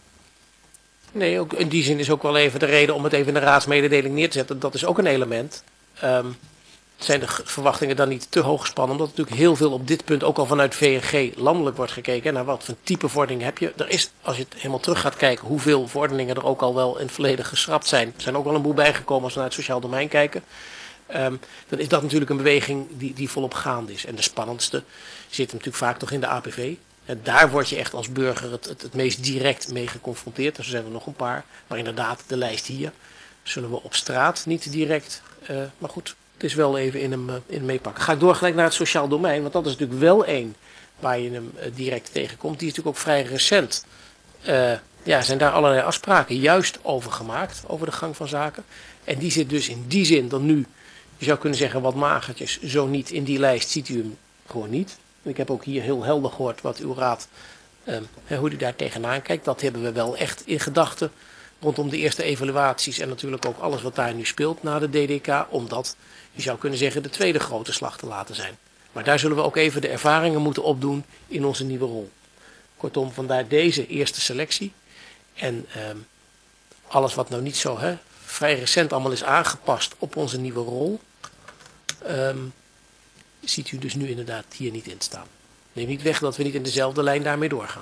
R: Nee, ook in die zin is ook wel even de reden om het even in de raadsmededeling neer te zetten. Dat is ook een element. Um, zijn de verwachtingen dan niet te hoog gespannen? Omdat natuurlijk heel veel op dit punt ook al vanuit V N G landelijk wordt gekeken. Naar wat voor type verordening heb je. Er is, als je het helemaal terug gaat kijken, hoeveel verordeningen er ook al wel in het verleden geschrapt zijn. Er zijn ook wel een boel bijgekomen als we naar het sociaal domein kijken. Um, dan is dat natuurlijk een beweging die, die volop gaande is. En de spannendste zit natuurlijk vaak toch in de A P V. En daar word je echt als burger het, het, het meest direct mee geconfronteerd. En zo zijn er nog een paar. Maar inderdaad, de lijst hier zullen we op straat niet direct. Uh, maar goed, het is wel even in hem, uh, in hem meepakken. Ga ik door gelijk naar het sociaal domein. Want dat is natuurlijk wel één waar je hem uh, direct tegenkomt. Die is natuurlijk ook vrij recent. Uh, ja, zijn daar allerlei afspraken juist over gemaakt. Over de gang van zaken. En die zit dus in die zin dan nu, je zou kunnen zeggen wat magertjes. Zo niet in die lijst ziet u hem gewoon niet. Ik heb ook hier heel helder gehoord wat uw raad, eh, hoe u daar tegenaan kijkt. Dat hebben we wel echt in gedachten rondom de eerste evaluaties en natuurlijk ook alles wat daar nu speelt na de D D K. Om dat, je zou kunnen zeggen, de tweede grote slag te laten zijn. Maar daar zullen we ook even de ervaringen moeten opdoen in onze nieuwe rol. Kortom, vandaar deze eerste selectie. En ehm, alles wat nou niet zo hè, vrij recent allemaal is aangepast op onze nieuwe rol, ehm, ziet u dus nu inderdaad hier niet in staan. Neem niet weg dat we niet in dezelfde lijn daarmee doorgaan.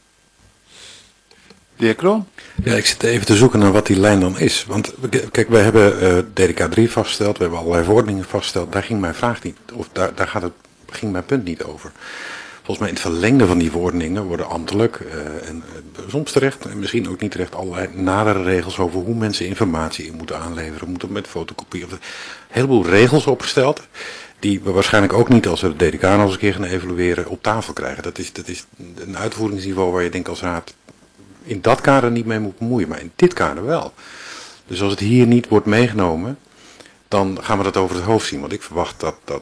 C: De heer Kroon?
B: Ja, ik zit even te zoeken naar wat die lijn dan is. Want kijk, wij hebben uh, D D K drie vastgesteld, we hebben allerlei verordeningen vastgesteld. Daar ging mijn vraag niet, of daar, daar gaat het, ging mijn punt niet over. Volgens mij in het verlengde van die verordeningen worden ambtelijk uh, en uh, soms terecht en misschien ook niet terecht allerlei nadere regels over hoe mensen informatie in moeten aanleveren, moeten met fotocopie. Of een heleboel regels opgesteld die we waarschijnlijk ook niet, als we de D D K nog eens een keer gaan evalueren, op tafel krijgen. Dat is, dat is een uitvoeringsniveau waar je denkt als raad in dat kader niet mee moet bemoeien, maar in dit kader wel. Dus als het hier niet wordt meegenomen, dan gaan we dat over het hoofd zien. Want ik verwacht dat, dat,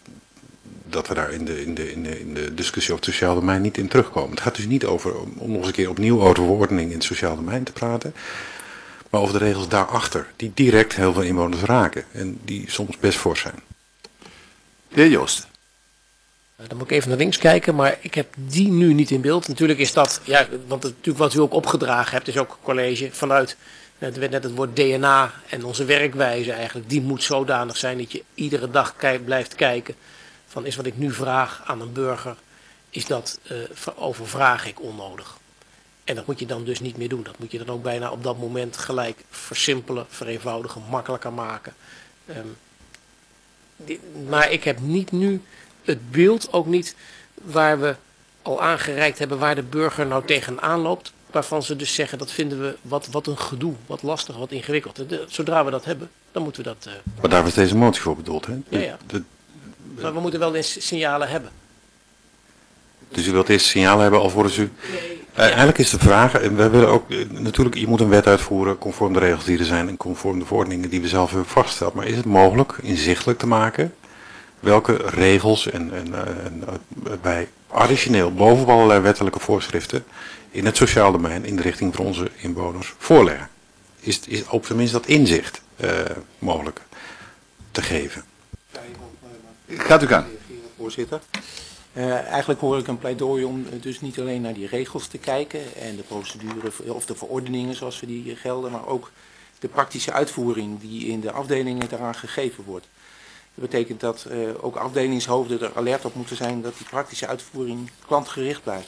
B: dat we daar in de, in, de, in, de, in de discussie over het sociaal domein niet in terugkomen. Het gaat dus niet over om nog eens een keer opnieuw over de verordening in het sociaal domein te praten, maar over de regels daarachter, die direct heel veel inwoners raken en die soms best fors zijn.
C: De heer Joost.
R: Dan moet ik even naar links kijken, maar ik heb die nu niet in beeld. Natuurlijk is dat, ja, want het, natuurlijk wat u ook opgedragen hebt, is ook college vanuit, het werd net het woord D N A en onze werkwijze eigenlijk, die moet zodanig zijn dat je iedere dag kijk, blijft kijken van is wat ik nu vraag aan een burger, is dat uh, overvraag ik onnodig. En dat moet je dan dus niet meer doen. Dat moet je dan ook bijna op dat moment gelijk versimpelen, vereenvoudigen, makkelijker maken. Um, die, maar ik heb niet nu het beeld ook niet waar we al aangereikt hebben waar de burger nou tegenaan loopt, waarvan ze dus zeggen dat vinden we wat, wat een gedoe, wat lastig, wat ingewikkeld. De, zodra we dat hebben, dan moeten we dat... Uh...
B: Maar daar was deze motie voor bedoeld, hè?
R: Ja, ja. De, de, maar we moeten wel eens signalen hebben.
B: Dus u wilt eerst signalen hebben alvorens u... Nee. Uh, eigenlijk is de vraag, en we willen ook, uh, natuurlijk, je moet een wet uitvoeren conform de regels die er zijn en conform de verordeningen die we zelf hebben vastgesteld. Maar is het mogelijk inzichtelijk te maken welke regels en, en, uh, en uh, wij additioneel boven allerlei wettelijke voorschriften in het sociaal domein in de richting van onze inwoners voorleggen? Is, is op zijn minst dat inzicht uh, mogelijk te geven?
C: Gaat u gaan.
S: Voorzitter. Uh, eigenlijk hoor ik een pleidooi om dus niet alleen naar die regels te kijken en de procedure of de verordeningen zoals we die gelden, maar ook de praktische uitvoering die in de afdelingen daaraan gegeven wordt. Dat betekent dat uh, ook afdelingshoofden er alert op moeten zijn dat die praktische uitvoering klantgericht blijft.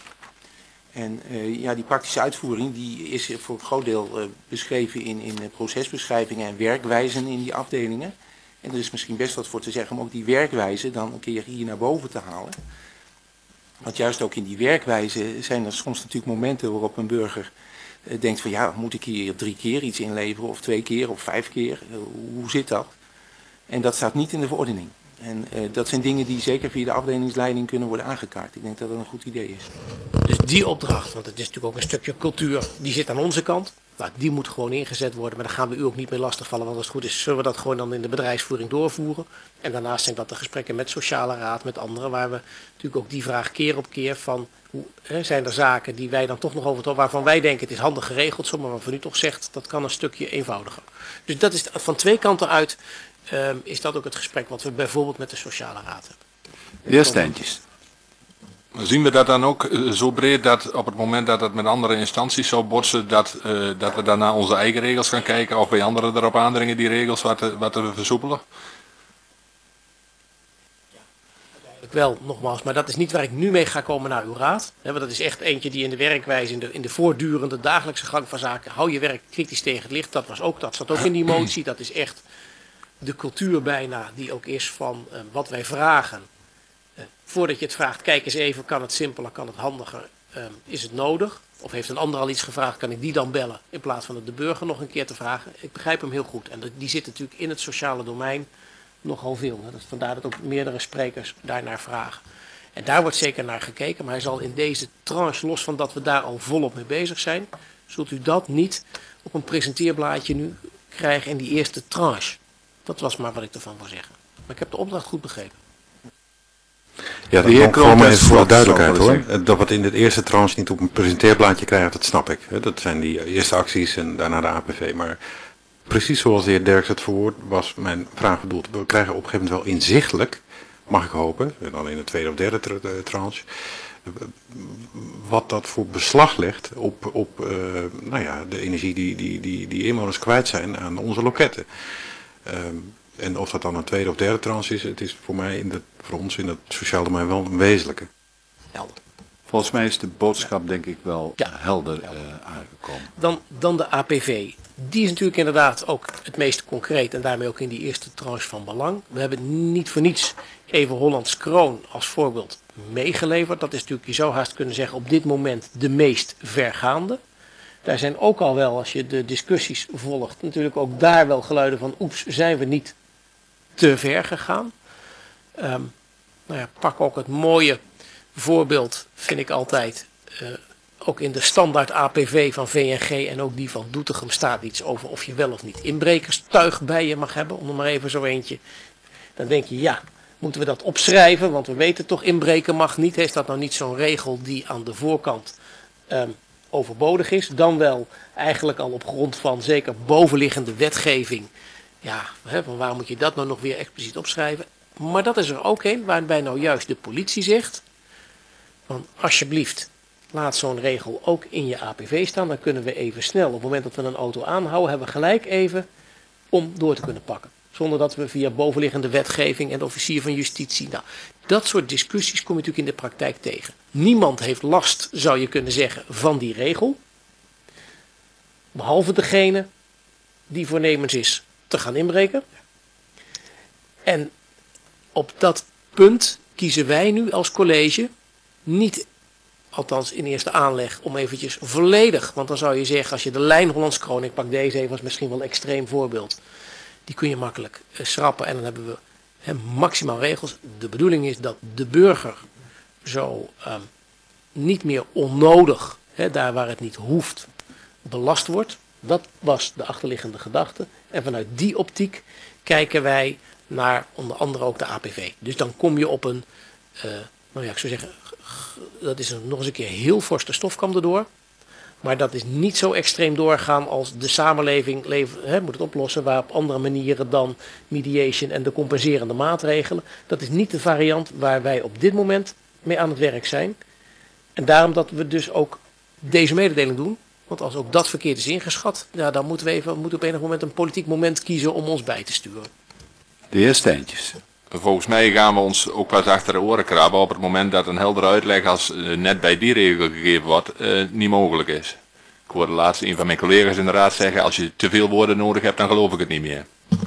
S: En uh, ja, die praktische uitvoering die is voor een groot deel uh, beschreven in, in procesbeschrijvingen en werkwijzen in die afdelingen. En er is misschien best wat voor te zeggen om ook die werkwijze dan een keer hier naar boven te halen. Want juist ook in die werkwijze zijn er soms natuurlijk momenten waarop een burger uh, denkt van ja, moet ik hier drie keer iets inleveren of twee keer of vijf keer? Uh, hoe zit dat? En dat staat niet in de verordening. En uh, dat zijn dingen die zeker via de afdelingsleiding kunnen worden aangekaart. Ik denk dat dat een goed idee is.
R: Dus die opdracht, want het is natuurlijk ook een stukje cultuur, die zit aan onze kant. Nou, die moet gewoon ingezet worden, maar daar gaan we u ook niet mee lastigvallen. Want als het goed is, zullen we dat gewoon dan in de bedrijfsvoering doorvoeren. En daarnaast zijn dat de gesprekken met sociale raad, met anderen, waar we natuurlijk ook die vraag keer op keer van, hoe, hè, zijn er zaken die wij dan toch nog over, waarvan wij denken het is handig geregeld, maar waarvan u toch zegt dat kan een stukje eenvoudiger. Dus dat is van twee kanten uit, um, is dat ook het gesprek wat we bijvoorbeeld met de sociale raad hebben.
C: De heer Steintjes.
I: Zien we dat dan ook uh, zo breed dat op het moment dat het met andere instanties zou botsen, dat, uh, dat we dan naar onze eigen regels gaan kijken of bij anderen erop aandringen die regels wat te, wat te versoepelen?
R: Ja, uiteindelijk wel, nogmaals, maar dat is niet waar ik nu mee ga komen naar uw raad. He, want dat is echt eentje die in de werkwijze, in de, in de voortdurende dagelijkse gang van zaken, hou je werk kritisch tegen het licht. Dat was ook, dat zat ook in die motie. Dat is echt de cultuur bijna die ook is van uh, wat wij vragen. Uh, voordat je het vraagt, kijk eens even, kan het simpeler, kan het handiger, uh, is het nodig? Of heeft een ander al iets gevraagd, kan ik die dan bellen in plaats van het de burger nog een keer te vragen? Ik begrijp hem heel goed en die zit natuurlijk in het sociale domein nogal veel. Dat is vandaar dat ook meerdere sprekers daarnaar vragen. En daar wordt zeker naar gekeken, maar hij zal in deze tranche, los van dat we daar al volop mee bezig zijn, zult u dat niet op een presenteerblaadje nu krijgen in die eerste tranche. Dat was maar wat ik ervan wil zeggen. Maar ik heb de opdracht goed begrepen.
B: Ja, dat is gewoon maar even voor de duidelijkheid hoor. Dat wat in het eerste tranche niet op een presenteerblaadje krijgt, dat snap ik. Dat zijn die eerste acties en daarna de A P V. Maar precies zoals de heer Derks het verwoord, was mijn vraag bedoeld. We krijgen op een gegeven moment wel inzichtelijk, mag ik hopen, en dan in de tweede of derde tranche, wat dat voor beslag legt op, op uh, nou ja, de energie die, die, die, die inwoners kwijt zijn aan onze loketten. Um, en of dat dan een tweede of derde tranche is, het is voor mij, in de, voor ons in het sociaal domein wel een wezenlijke.
C: Helder. Volgens mij is de boodschap denk ik wel
R: ja.
C: helder uh, aangekomen.
R: Dan, dan de A P V. Die is natuurlijk inderdaad ook het meest concreet en daarmee ook in die eerste tranche van belang. We hebben niet voor niets even Hollands Kroon als voorbeeld meegeleverd. Dat is natuurlijk, je zou haast kunnen zeggen, op dit moment de meest vergaande. Daar zijn ook al wel, als je de discussies volgt, natuurlijk ook daar wel geluiden van oeps, zijn we niet te ver gegaan. Um, nou ja, pak ook het mooie voorbeeld, vind ik altijd, uh, ook in de standaard A P V van V N G en ook die van Doetinchem staat iets over of je wel of niet inbrekerstuig bij je mag hebben, om er maar even zo eentje. Dan denk je, ja, moeten we dat opschrijven, want we weten toch inbreken mag niet. Heeft dat nou niet zo'n regel die aan de voorkant um, overbodig is? Dan wel eigenlijk al op grond van zeker bovenliggende wetgeving. Ja, hè, van waar moet je dat nou nog weer expliciet opschrijven? Maar dat is er ook een waarbij nou juist de politie zegt, van alsjeblieft, laat zo'n regel ook in je A P V staan. Dan kunnen we even snel, op het moment dat we een auto aanhouden, hebben we gelijk even om door te kunnen pakken. Zonder dat we via bovenliggende wetgeving en de officier van justitie. Nou, dat soort discussies kom je natuurlijk in de praktijk tegen. Niemand heeft last, zou je kunnen zeggen, van die regel. Behalve degene die voornemens is te gaan inbreken. En op dat punt kiezen wij nu als college niet, althans in eerste aanleg, om eventjes volledig. Want dan zou je zeggen, als je de lijn Hollands Kroon, ik pak deze even als misschien wel een extreem voorbeeld. Die kun je makkelijk uh, schrappen en dan hebben we he, maximaal regels. De bedoeling is dat de burger zo um, niet meer onnodig, he, daar waar het niet hoeft, belast wordt. Dat was de achterliggende gedachte. En vanuit die optiek kijken wij naar onder andere ook de A P V. Dus dan kom je op een, uh, nou ja, ik zou zeggen, dat is een, nog eens een keer heel fors de stofkam erdoor. Maar dat is niet zo extreem doorgaan als de samenleving leven, hè, moet het oplossen, waar op andere manieren dan mediation en de compenserende maatregelen. Dat is niet de variant waar wij op dit moment mee aan het werk zijn. En daarom dat we dus ook deze mededeling doen. Want als ook dat verkeerd is ingeschat, ja, dan moeten we even moeten op enig moment een politiek moment kiezen om ons bij te sturen.
C: De heer Steintjes.
I: Volgens mij gaan we ons ook pas achter de oren krabben op het moment dat een heldere uitleg als uh, net bij die regel gegeven wordt, uh, niet mogelijk is. Ik hoorde laatst een van mijn collega's in de raad zeggen, als je te veel woorden nodig hebt, dan geloof ik het niet meer.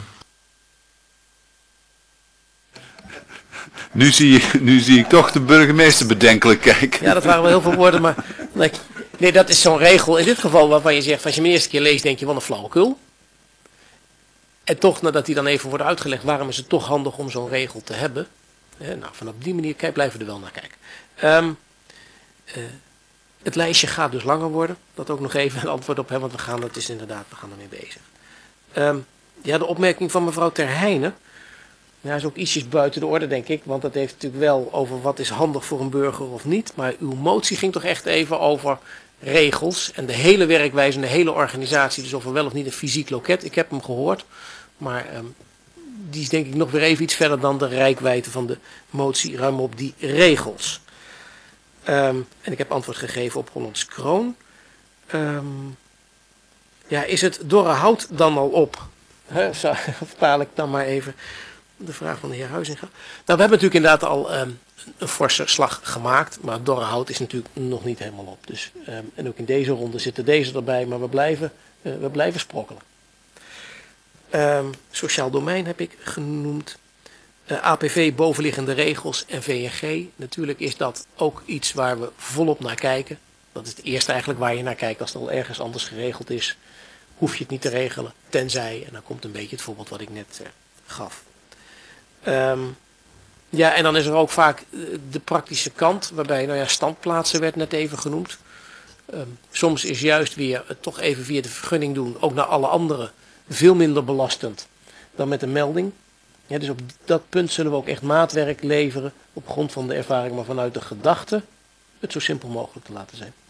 C: Nu zie, nu zie ik toch de burgemeester bedenkelijk kijken.
R: Ja, dat waren wel heel veel woorden, maar nee, nee, dat is zo'n regel in dit geval waarvan je zegt, als je hem de eerste keer leest, denk je, wat een flauwekul. En toch, nadat die dan even wordt uitgelegd, waarom is het toch handig om zo'n regel te hebben? Eh, nou, vanaf die manier kijk, blijven we er wel naar kijken. Um, uh, het lijstje gaat dus langer worden. Dat ook nog even een antwoord op, hè, want we gaan, dat is inderdaad, we gaan ermee bezig. Um, ja, de opmerking van mevrouw Ter Heijnen, ja, is ook ietsjes buiten de orde, denk ik. Want dat heeft natuurlijk wel over wat is handig voor een burger of niet. Maar uw motie ging toch echt even over regels en de hele werkwijze en de hele organisatie. Dus of er wel of niet een fysiek loket. Ik heb hem gehoord. Maar um, die is denk ik nog weer even iets verder dan de reikwijdte van de motie, ruim op die regels. Um, en ik heb antwoord gegeven op Hollands Kroon. Um, ja, is het dorre hout dan al op? He, zo, vertaal ik dan maar even de vraag van de heer Huizinga. Nou, we hebben natuurlijk inderdaad al um, een forse slag gemaakt, maar het dorre hout is natuurlijk nog niet helemaal op. Dus, um, en ook in deze ronde zitten deze erbij, maar we blijven, uh, we blijven sprokkelen. Um, sociaal domein heb ik genoemd. Uh, A P V, bovenliggende regels en V N G. Natuurlijk is dat ook iets waar we volop naar kijken. Dat is het eerste eigenlijk waar je naar kijkt als het al ergens anders geregeld is. Hoef je het niet te regelen, tenzij, en dan komt een beetje het voorbeeld wat ik net uh, gaf. Um, ja, en dan is er ook vaak uh, de praktische kant, waarbij, nou ja, standplaatsen werd net even genoemd. Um, soms is juist weer uh, toch even via de vergunning doen, ook naar alle anderen, veel minder belastend dan met een melding. Ja, dus op dat punt zullen we ook echt maatwerk leveren op grond van de ervaring, maar vanuit de gedachte het zo simpel mogelijk te laten zijn.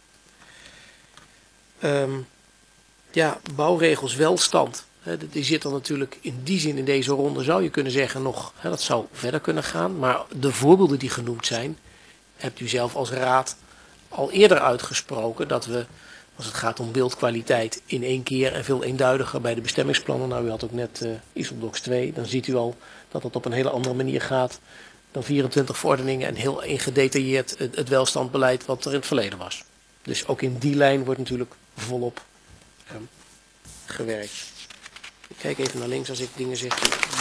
R: Um, ja, bouwregels welstand. He, die zit dan natuurlijk in die zin in deze ronde, zou je kunnen zeggen, nog, he, dat zou verder kunnen gaan. Maar de voorbeelden die genoemd zijn, hebt u zelf als raad al eerder uitgesproken dat we, als het gaat om beeldkwaliteit, in één keer en veel eenduidiger bij de bestemmingsplannen. Nou, u had ook net uh, ISODOX twee, dan ziet u al dat het op een hele andere manier gaat dan vierentwintig verordeningen en heel ingedetailleerd het, het welstandbeleid wat er in het verleden was. Dus ook in die lijn wordt natuurlijk volop um, gewerkt. Ik kijk even naar links als ik dingen zeg.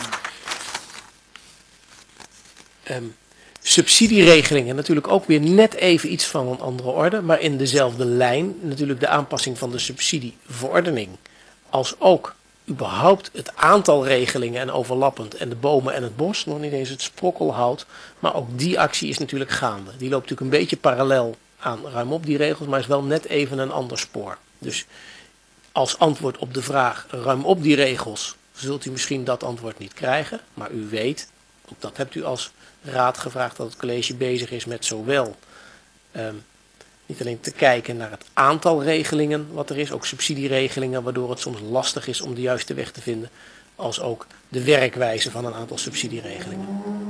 R: Um, subsidieregelingen, natuurlijk ook weer net even iets van een andere orde, maar in dezelfde lijn natuurlijk de aanpassing van de subsidieverordening. Als ook überhaupt het aantal regelingen en overlappend en de bomen en het bos, nog niet eens het sprokkelhout, maar ook die actie is natuurlijk gaande. Die loopt natuurlijk een beetje parallel aan ruim op die regels, maar is wel net even een ander spoor. Dus als antwoord op de vraag ruim op die regels zult u misschien dat antwoord niet krijgen, maar u weet, ook dat hebt u als raad gevraagd, dat het college bezig is met zowel um, niet alleen te kijken naar het aantal regelingen wat er is, ook subsidieregelingen, waardoor het soms lastig is om de juiste weg te vinden, als ook de werkwijze van een aantal subsidieregelingen.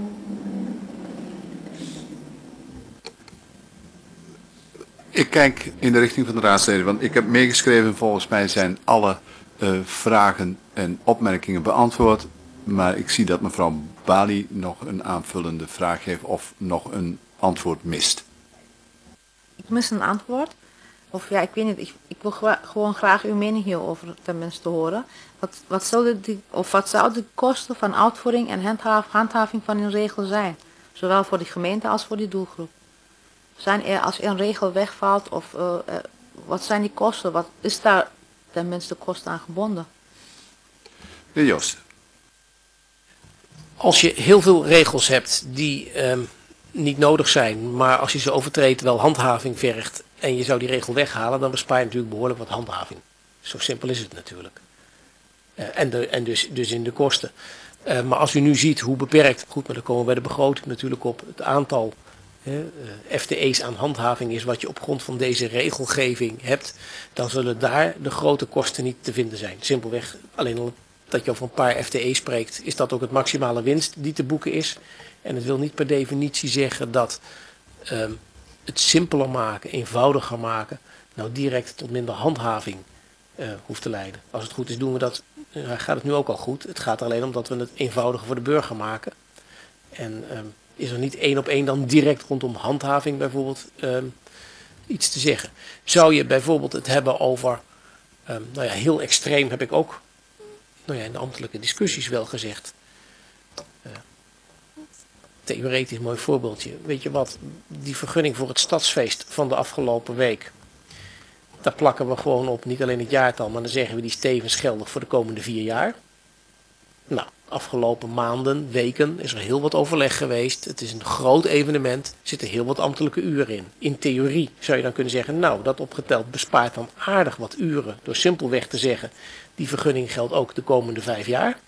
C: Ik kijk in de richting van de raadsleden, want ik heb meegeschreven, volgens mij zijn alle uh, vragen en opmerkingen beantwoord, maar ik zie dat mevrouw Bali nog een aanvullende vraag heeft of nog een antwoord mist.
K: Ik mis een antwoord. Of ja, ik weet niet, ik, ik wil gra gewoon graag uw mening hierover tenminste horen. Wat, wat, zou de, of wat zou de kosten van uitvoering en handhaaf, handhaving van een regel zijn? Zowel voor die gemeente als voor die doelgroep. Zijn er, als er een regel wegvalt, of uh, uh, wat zijn die kosten? Wat is daar tenminste kosten aan gebonden?
C: De Joost.
R: Als je heel veel regels hebt die um, niet nodig zijn, maar als je ze overtreedt wel handhaving vergt en je zou die regel weghalen, dan bespaar je natuurlijk behoorlijk wat handhaving. Zo simpel is het natuurlijk. Uh, en de, en dus, dus in de kosten. Uh, maar als u nu ziet hoe beperkt, goed, maar dan komen we bij de begroting natuurlijk op het aantal uh, F T E's aan handhaving is wat je op grond van deze regelgeving hebt, dan zullen daar de grote kosten niet te vinden zijn. Simpelweg alleen al dat je over een paar F T E spreekt, is dat ook het maximale winst die te boeken is. En het wil niet per definitie zeggen dat um, het simpeler maken, eenvoudiger maken, nou direct tot minder handhaving uh, hoeft te leiden. Als het goed is doen we dat, uh, gaat het nu ook al goed. Het gaat er alleen om dat we het eenvoudiger voor de burger maken. En um, is er niet één op één dan direct rondom handhaving bijvoorbeeld um, iets te zeggen. Zou je bijvoorbeeld het hebben over, um, nou ja, heel extreem heb ik ook, nou ja, in de ambtelijke discussies wel gezegd. Uh, theoretisch mooi voorbeeldje. Weet je wat, die vergunning voor het stadsfeest van de afgelopen week, daar plakken we gewoon op, niet alleen het jaartal, maar dan zeggen we die is tevens geldig voor de komende vier jaar. Nou, afgelopen maanden, weken is er heel wat overleg geweest. Het is een groot evenement, er zitten heel wat ambtelijke uren in. In theorie zou je dan kunnen zeggen, nou, dat opgeteld bespaart dan aardig wat uren door simpelweg te zeggen, die vergunning geldt ook de komende vijf jaar.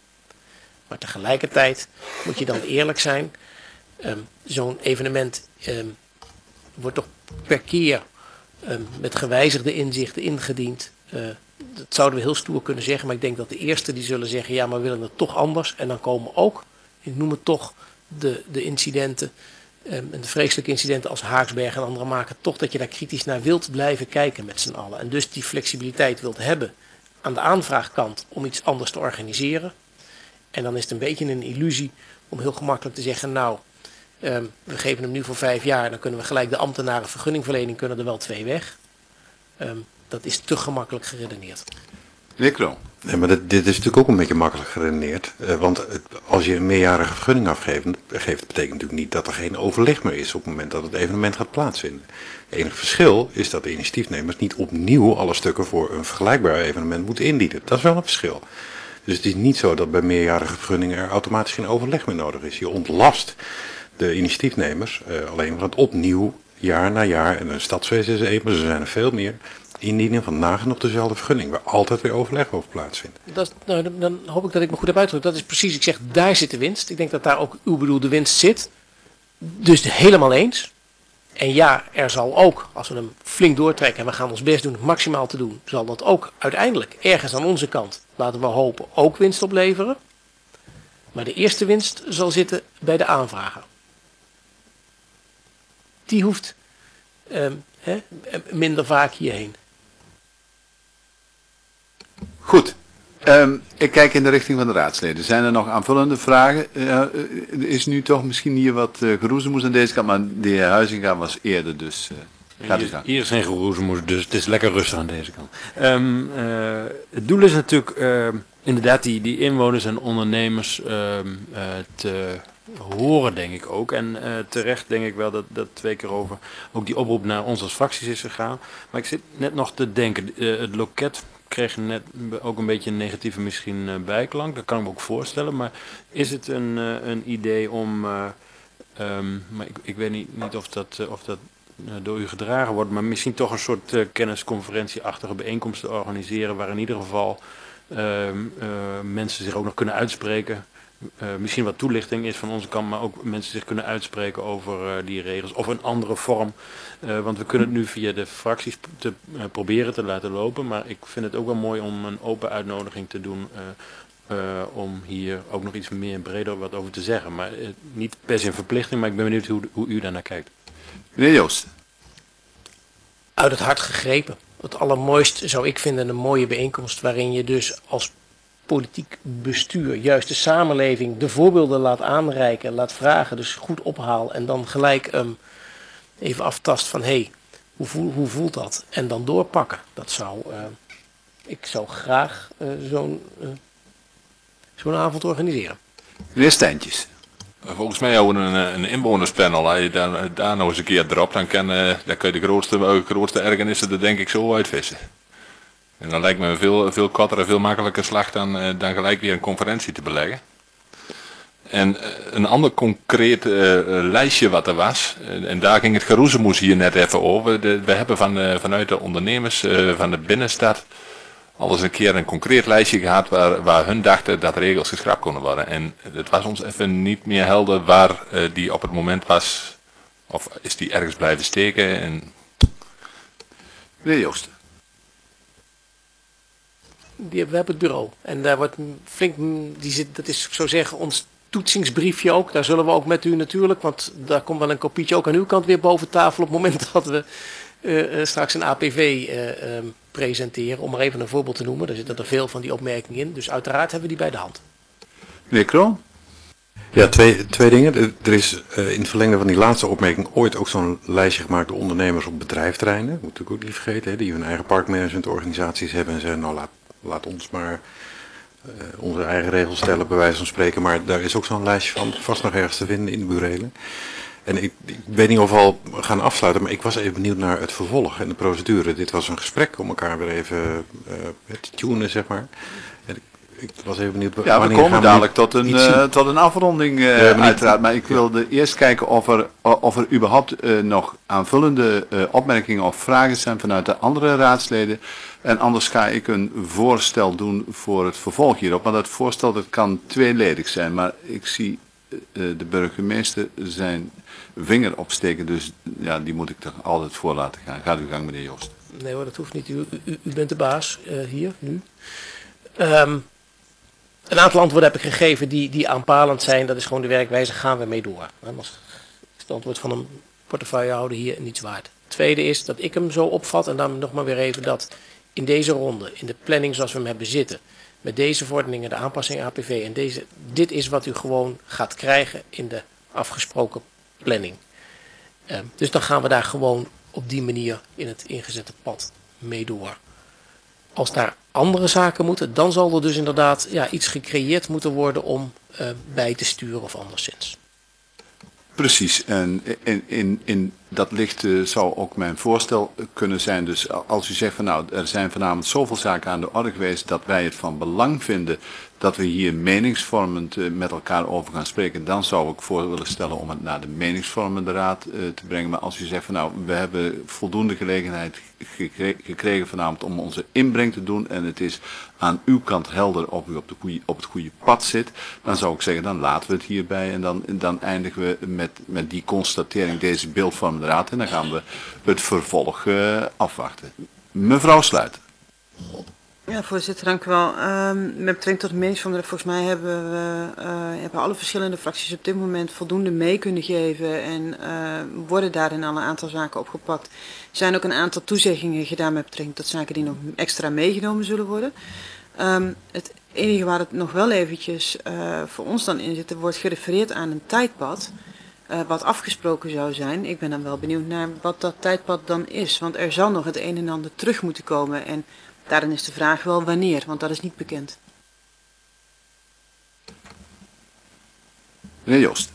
R: Maar tegelijkertijd moet je dan eerlijk zijn. Um, Zo'n evenement um, wordt toch per keer um, met gewijzigde inzichten ingediend. Uh, dat zouden we heel stoer kunnen zeggen. Maar ik denk dat de eerste die zullen zeggen, ja, maar we willen het toch anders. En dan komen ook, ik noem het toch, de, de incidenten. Um, en de vreselijke incidenten als Haaksberg en andere maken toch dat je daar kritisch naar wilt blijven kijken met z'n allen. En dus die flexibiliteit wilt hebben aan de aanvraagkant om iets anders te organiseren. En dan is het een beetje een illusie om heel gemakkelijk te zeggen, nou, um, we geven hem nu voor vijf jaar, dan kunnen we gelijk de ambtenaren vergunningverlening, kunnen er wel twee weg. Um, dat is te gemakkelijk geredeneerd.
C: Meneer Kroon.
B: Nee, maar dit, dit is natuurlijk ook een beetje makkelijk geredeneerd. Uh, want het, als je een meerjarige vergunning afgeeft, geeft, betekent natuurlijk niet dat er geen overleg meer is op het moment dat het evenement gaat plaatsvinden. Het enige verschil is dat de initiatiefnemers niet opnieuw alle stukken voor een vergelijkbaar evenement moeten indienen. Dat is wel een verschil. Dus het is niet zo dat bij meerjarige vergunningen er automatisch geen overleg meer nodig is. Je ontlast de initiatiefnemers uh, alleen van het opnieuw jaar na jaar, en een stadsfeest is er één, maar er zijn er veel meer, indienen van nagenoeg dezelfde vergunning, waar altijd weer overleg over plaatsvindt.
R: Dat, nou, dan hoop ik dat ik me goed heb uitgedrukt. Dat is precies, ik zeg, daar zit de winst. Ik denk dat daar ook uw bedoelde winst zit. Dus helemaal eens. En ja, er zal ook, als we hem flink doortrekken en we gaan ons best doen het maximaal te doen, zal dat ook uiteindelijk ergens aan onze kant, laten we hopen, ook winst opleveren. Maar de eerste winst zal zitten bij de aanvrager. die hoeft um, hè, minder vaak hierheen.
C: Goed. Um, ik kijk in de richting van de raadsleden. Zijn er nog aanvullende vragen? Uh, er is nu toch misschien hier wat uh, geroezemoes aan deze kant, maar de heer Huizinga was eerder, dus uh, gaat u
D: Hier,
C: gaan.
D: hier is geen geroezemoes, dus het is lekker rustig aan deze kant. Um, uh, het doel is natuurlijk uh, inderdaad die, die inwoners en ondernemers uh, uh, te horen, denk ik ook. En uh, terecht denk ik wel dat, dat twee keer over ook die oproep naar ons als fracties is gegaan. Maar ik zit net nog te denken, uh, het loket kreeg net ook een beetje een negatieve misschien uh, bijklank, dat kan ik me ook voorstellen. Maar is het een, uh, een idee om, uh, um, maar ik, ik weet niet, niet of dat, uh, of dat uh, door u gedragen wordt, maar misschien toch een soort uh, kennisconferentie-achtige bijeenkomst te organiseren, waar in ieder geval uh, uh, mensen zich ook nog kunnen uitspreken. Uh, misschien wat toelichting is van onze kant, maar ook mensen zich kunnen uitspreken over uh, die regels of een andere vorm. Uh, want we kunnen het nu via de fracties te, uh, proberen te laten lopen, maar ik vind het ook wel mooi om een open uitnodiging te doen uh, uh, om hier ook nog iets meer breder wat over te zeggen. Maar uh, niet per se een verplichting, maar ik ben benieuwd hoe, hoe u daarnaar kijkt.
C: Meneer Joost.
R: Uit het hart gegrepen. Het allermooist zou ik vinden een mooie bijeenkomst waarin je dus als politiek bestuur juist de samenleving de voorbeelden laat aanreiken, laat vragen, dus goed ophaal en dan gelijk um, even aftast van hé, hey, hoe, voel, hoe voelt dat? En dan doorpakken. Dat zou, uh, ik zou graag uh, zo'n uh, zo'n avond organiseren.
C: Meneer Stijntjes.
I: Volgens mij ook een, een inwonerspanel. Als je daar, daar nou eens een keer erop, dan, kan, uh, dan kun je de grootste, uh, grootste ergernissen er denk ik zo uitvissen. En dan lijkt me een veel, veel kortere en veel makkelijker slag dan, uh, dan gelijk weer een conferentie te beleggen. En uh, een ander concreet uh, lijstje wat er was, uh, en daar ging het geroezemoes hier net even over. De, we hebben van, uh, vanuit de ondernemers uh, van de binnenstad al eens een keer een concreet lijstje gehad waar, waar hun dachten dat regels geschrapt konden worden. En het was ons even niet meer helder waar uh, die op het moment was, of is die ergens blijven steken. En...
C: Meneer Joost.
R: Die, we hebben het bureau en daar wordt flink, die zit, dat is zo zeggen ons toetsingsbriefje ook. Daar zullen we ook met u natuurlijk, want daar komt wel een kopietje ook aan uw kant weer boven tafel op het moment dat we uh, uh, straks een A P V uh, um, presenteren. Om maar even een voorbeeld te noemen, daar zitten er veel van die opmerkingen in. Dus uiteraard hebben we die bij de hand.
C: Meneer Kroon?
B: Ja, twee, twee dingen. Er is uh, in het verlengde van die laatste opmerking ooit ook zo'n lijstje gemaakt door ondernemers op bedrijfterreinen. Dat moet natuurlijk ook niet vergeten, hè, die hun eigen parkmanagementorganisaties hebben en zeggen, nou laat, laat ons maar uh, onze eigen regels stellen, bij wijze van spreken. Maar daar is ook zo'n lijstje van, vast nog ergens te vinden in de burelen. En ik, ik weet niet of we al gaan afsluiten, maar ik was even benieuwd naar het vervolg en de procedure. Dit was een gesprek om elkaar weer even uh, te tunen, zeg maar. En ik, ik was even benieuwd.
C: Ja, we komen dadelijk tot een, uh, tot een afronding uh, ja, maar uiteraard. Maar ik wilde eerst kijken of er, of er überhaupt uh, nog aanvullende uh, opmerkingen of vragen zijn vanuit de andere raadsleden. En anders ga ik een voorstel doen voor het vervolg hierop. Want dat voorstel dat kan tweeledig zijn, maar ik zie uh, de burgemeester zijn vinger opsteken, dus ja, die moet ik toch altijd voor laten gaan. Gaat uw gang, meneer Joost.
R: Nee hoor, dat hoeft niet. U, u, u bent de baas uh, hier, nu. Um, een aantal antwoorden heb ik gegeven die, die aanpalend zijn. Dat is gewoon de werkwijze, gaan we mee door. Anders is het antwoord van een portefeuillehouder hier niets waard. Het tweede is dat ik hem zo opvat, en dan nog maar weer even dat in deze ronde, in de planning zoals we hem hebben zitten, met deze verordeningen, de aanpassing A P V, en deze, dit is wat u gewoon gaat krijgen in de afgesproken planning. Uh, dus dan gaan we daar gewoon op die manier in het ingezette pad mee door. Als daar andere zaken moeten, dan zal er dus inderdaad ja, iets gecreëerd moeten worden om uh, bij te sturen of anderszins.
C: Precies, en in, in, in dat licht uh, zou ook mijn voorstel kunnen zijn. Dus als u zegt van nou, er zijn vanavond zoveel zaken aan de orde geweest dat wij het van belang vinden dat we hier meningsvormend uh, met elkaar over gaan spreken, dan zou ik voor willen stellen om het naar de meningsvormende raad uh, te brengen. Maar als u zegt van nou, we hebben voldoende gelegenheid gekre gekregen vanavond om onze inbreng te doen en het is aan uw kant helder of u op, de goeie, op het goede pad zit, dan zou ik zeggen, dan laten we het hierbij en dan, dan eindigen we met, met die constatering, deze beeldvormende raad, en dan gaan we het vervolg uh, afwachten. Mevrouw Sluiter.
O: Ja, voorzitter, dank u wel. Um, met betrekking tot de meningsvorming, volgens mij hebben, we, uh, hebben alle verschillende fracties op dit moment voldoende mee kunnen geven en uh, worden daarin al een aantal zaken opgepakt. Er zijn ook een aantal toezeggingen gedaan met betrekking tot zaken die nog extra meegenomen zullen worden. Um, het enige waar het nog wel eventjes uh, voor ons dan in zit, er wordt gerefereerd aan een tijdpad. Uh, wat afgesproken zou zijn. Ik ben dan wel benieuwd naar wat dat tijdpad dan is. Want er zal nog het een en ander terug moeten komen. En daarin is de vraag wel wanneer, want dat is niet bekend.
C: Meneer Joost.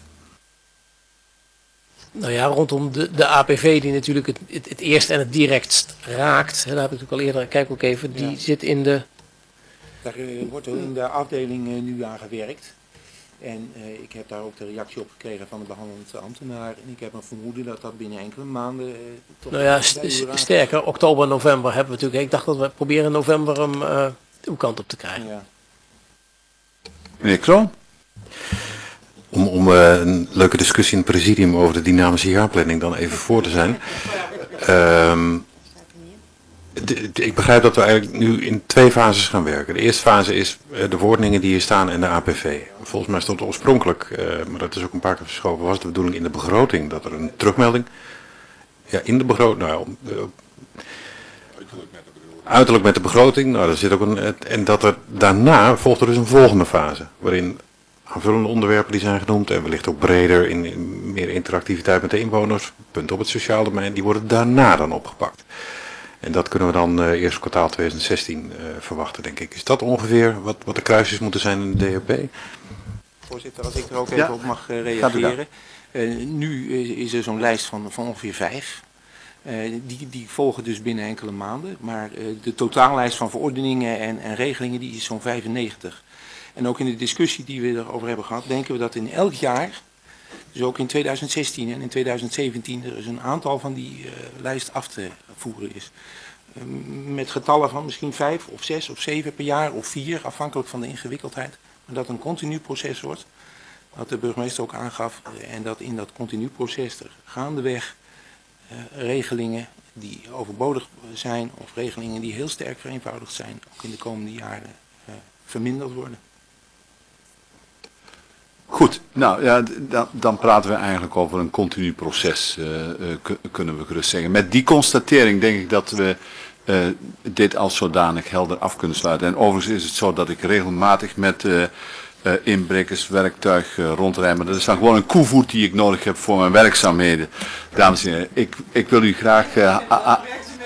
R: Nou ja, rondom de, de A P V die natuurlijk het, het, het eerst en het directst raakt. Hè, daar heb ik natuurlijk al eerder, kijk ook even, die ja. zit in de...
S: Daar uh, wordt in de afdeling uh, nu aan gewerkt. En uh, ik heb daar ook de reactie op gekregen van de behandelend ambtenaar. En ik heb een vermoeden dat dat binnen enkele maanden... Uh, toch
R: nou ja, st sterker, oktober, november hebben we natuurlijk... Ik dacht dat we proberen in november hem uh, uw kant op te krijgen. Ja.
C: Meneer Kroon?
B: Om, om uh, een leuke discussie in het presidium over de dynamische jaarplanning dan even voor te zijn. Um, de, de, ik begrijp dat we eigenlijk nu in twee fases gaan werken. De eerste fase is uh, de verordeningen die hier staan en de A P V. Volgens mij stond oorspronkelijk, uh, maar dat is ook een paar keer verschoven, was de bedoeling in de begroting dat er een terugmelding... Ja, in de begroting... Nou, uh, uiterlijk met de begroting, nou, daar zit ook een... En dat er daarna volgt er dus een volgende fase, waarin aanvullende onderwerpen die zijn genoemd en wellicht ook breder in, in meer interactiviteit met de inwoners, punt op het sociaal domein, die worden daarna dan opgepakt. En dat kunnen we dan uh, eerst kwartaal twintig zestien uh, verwachten, denk ik. Is dat ongeveer wat, wat de kruisjes moeten zijn in de D H P?
S: Voorzitter, als ik er ook even
C: ja.
S: op mag uh, reageren. Uh, nu is, is er zo'n lijst van, van ongeveer vijf. Uh, die, die volgen dus binnen enkele maanden. Maar uh, de totaallijst van verordeningen en, en regelingen die is zo'n vijfennegentig. En ook in de discussie die we erover hebben gehad, denken we dat in elk jaar, dus ook in tweeduizend zestien en in tweeduizend zeventien, er dus een aantal van die uh, lijst af te voeren is. Uh, met getallen van misschien vijf of zes of zeven per jaar of vier, afhankelijk van de ingewikkeldheid. Maar dat een continu proces wordt, wat de burgemeester ook aangaf. En dat in dat continu proces er gaandeweg uh, regelingen die overbodig zijn of regelingen die heel sterk vereenvoudigd zijn, ook in de komende jaren uh, verminderd worden.
C: Goed, nou ja, dan, dan praten we eigenlijk over een continu proces, uh, uh, kunnen we gerust zeggen. Met die constatering denk ik dat we uh, dit als zodanig helder af kunnen sluiten. En overigens is het zo dat ik regelmatig met uh, uh, inbrekerswerktuig uh, rondrij, maar dat is dan gewoon een koevoet die ik nodig heb voor mijn werkzaamheden. Dames en heren, ik, ik wil u graag... Uh, a, a,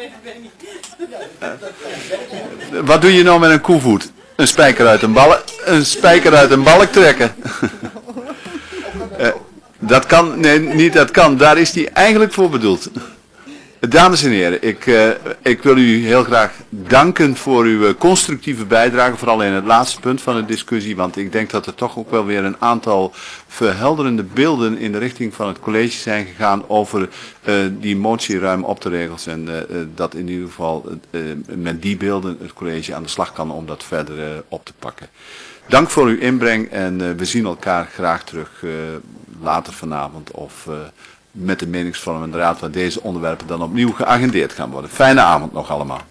C: uh, wat doe je nou met een koevoet? Een spijker uit een balk, een spijker uit een balk trekken. uh, dat kan, nee, niet dat kan. Daar is die eigenlijk voor bedoeld. Dames en heren, ik, uh, ik wil u heel graag danken voor uw uh, constructieve bijdrage, vooral in het laatste punt van de discussie, want ik denk dat er toch ook wel weer een aantal verhelderende beelden in de richting van het college zijn gegaan over uh, die motie ruim op de regels en uh, uh, dat in ieder geval uh, met die beelden het college aan de slag kan om dat verder uh, op te pakken. Dank voor uw inbreng en uh, we zien elkaar graag terug uh, later vanavond of uh, met de meningsvormende raad waar deze onderwerpen dan opnieuw geagendeerd gaan worden. Fijne avond nog allemaal.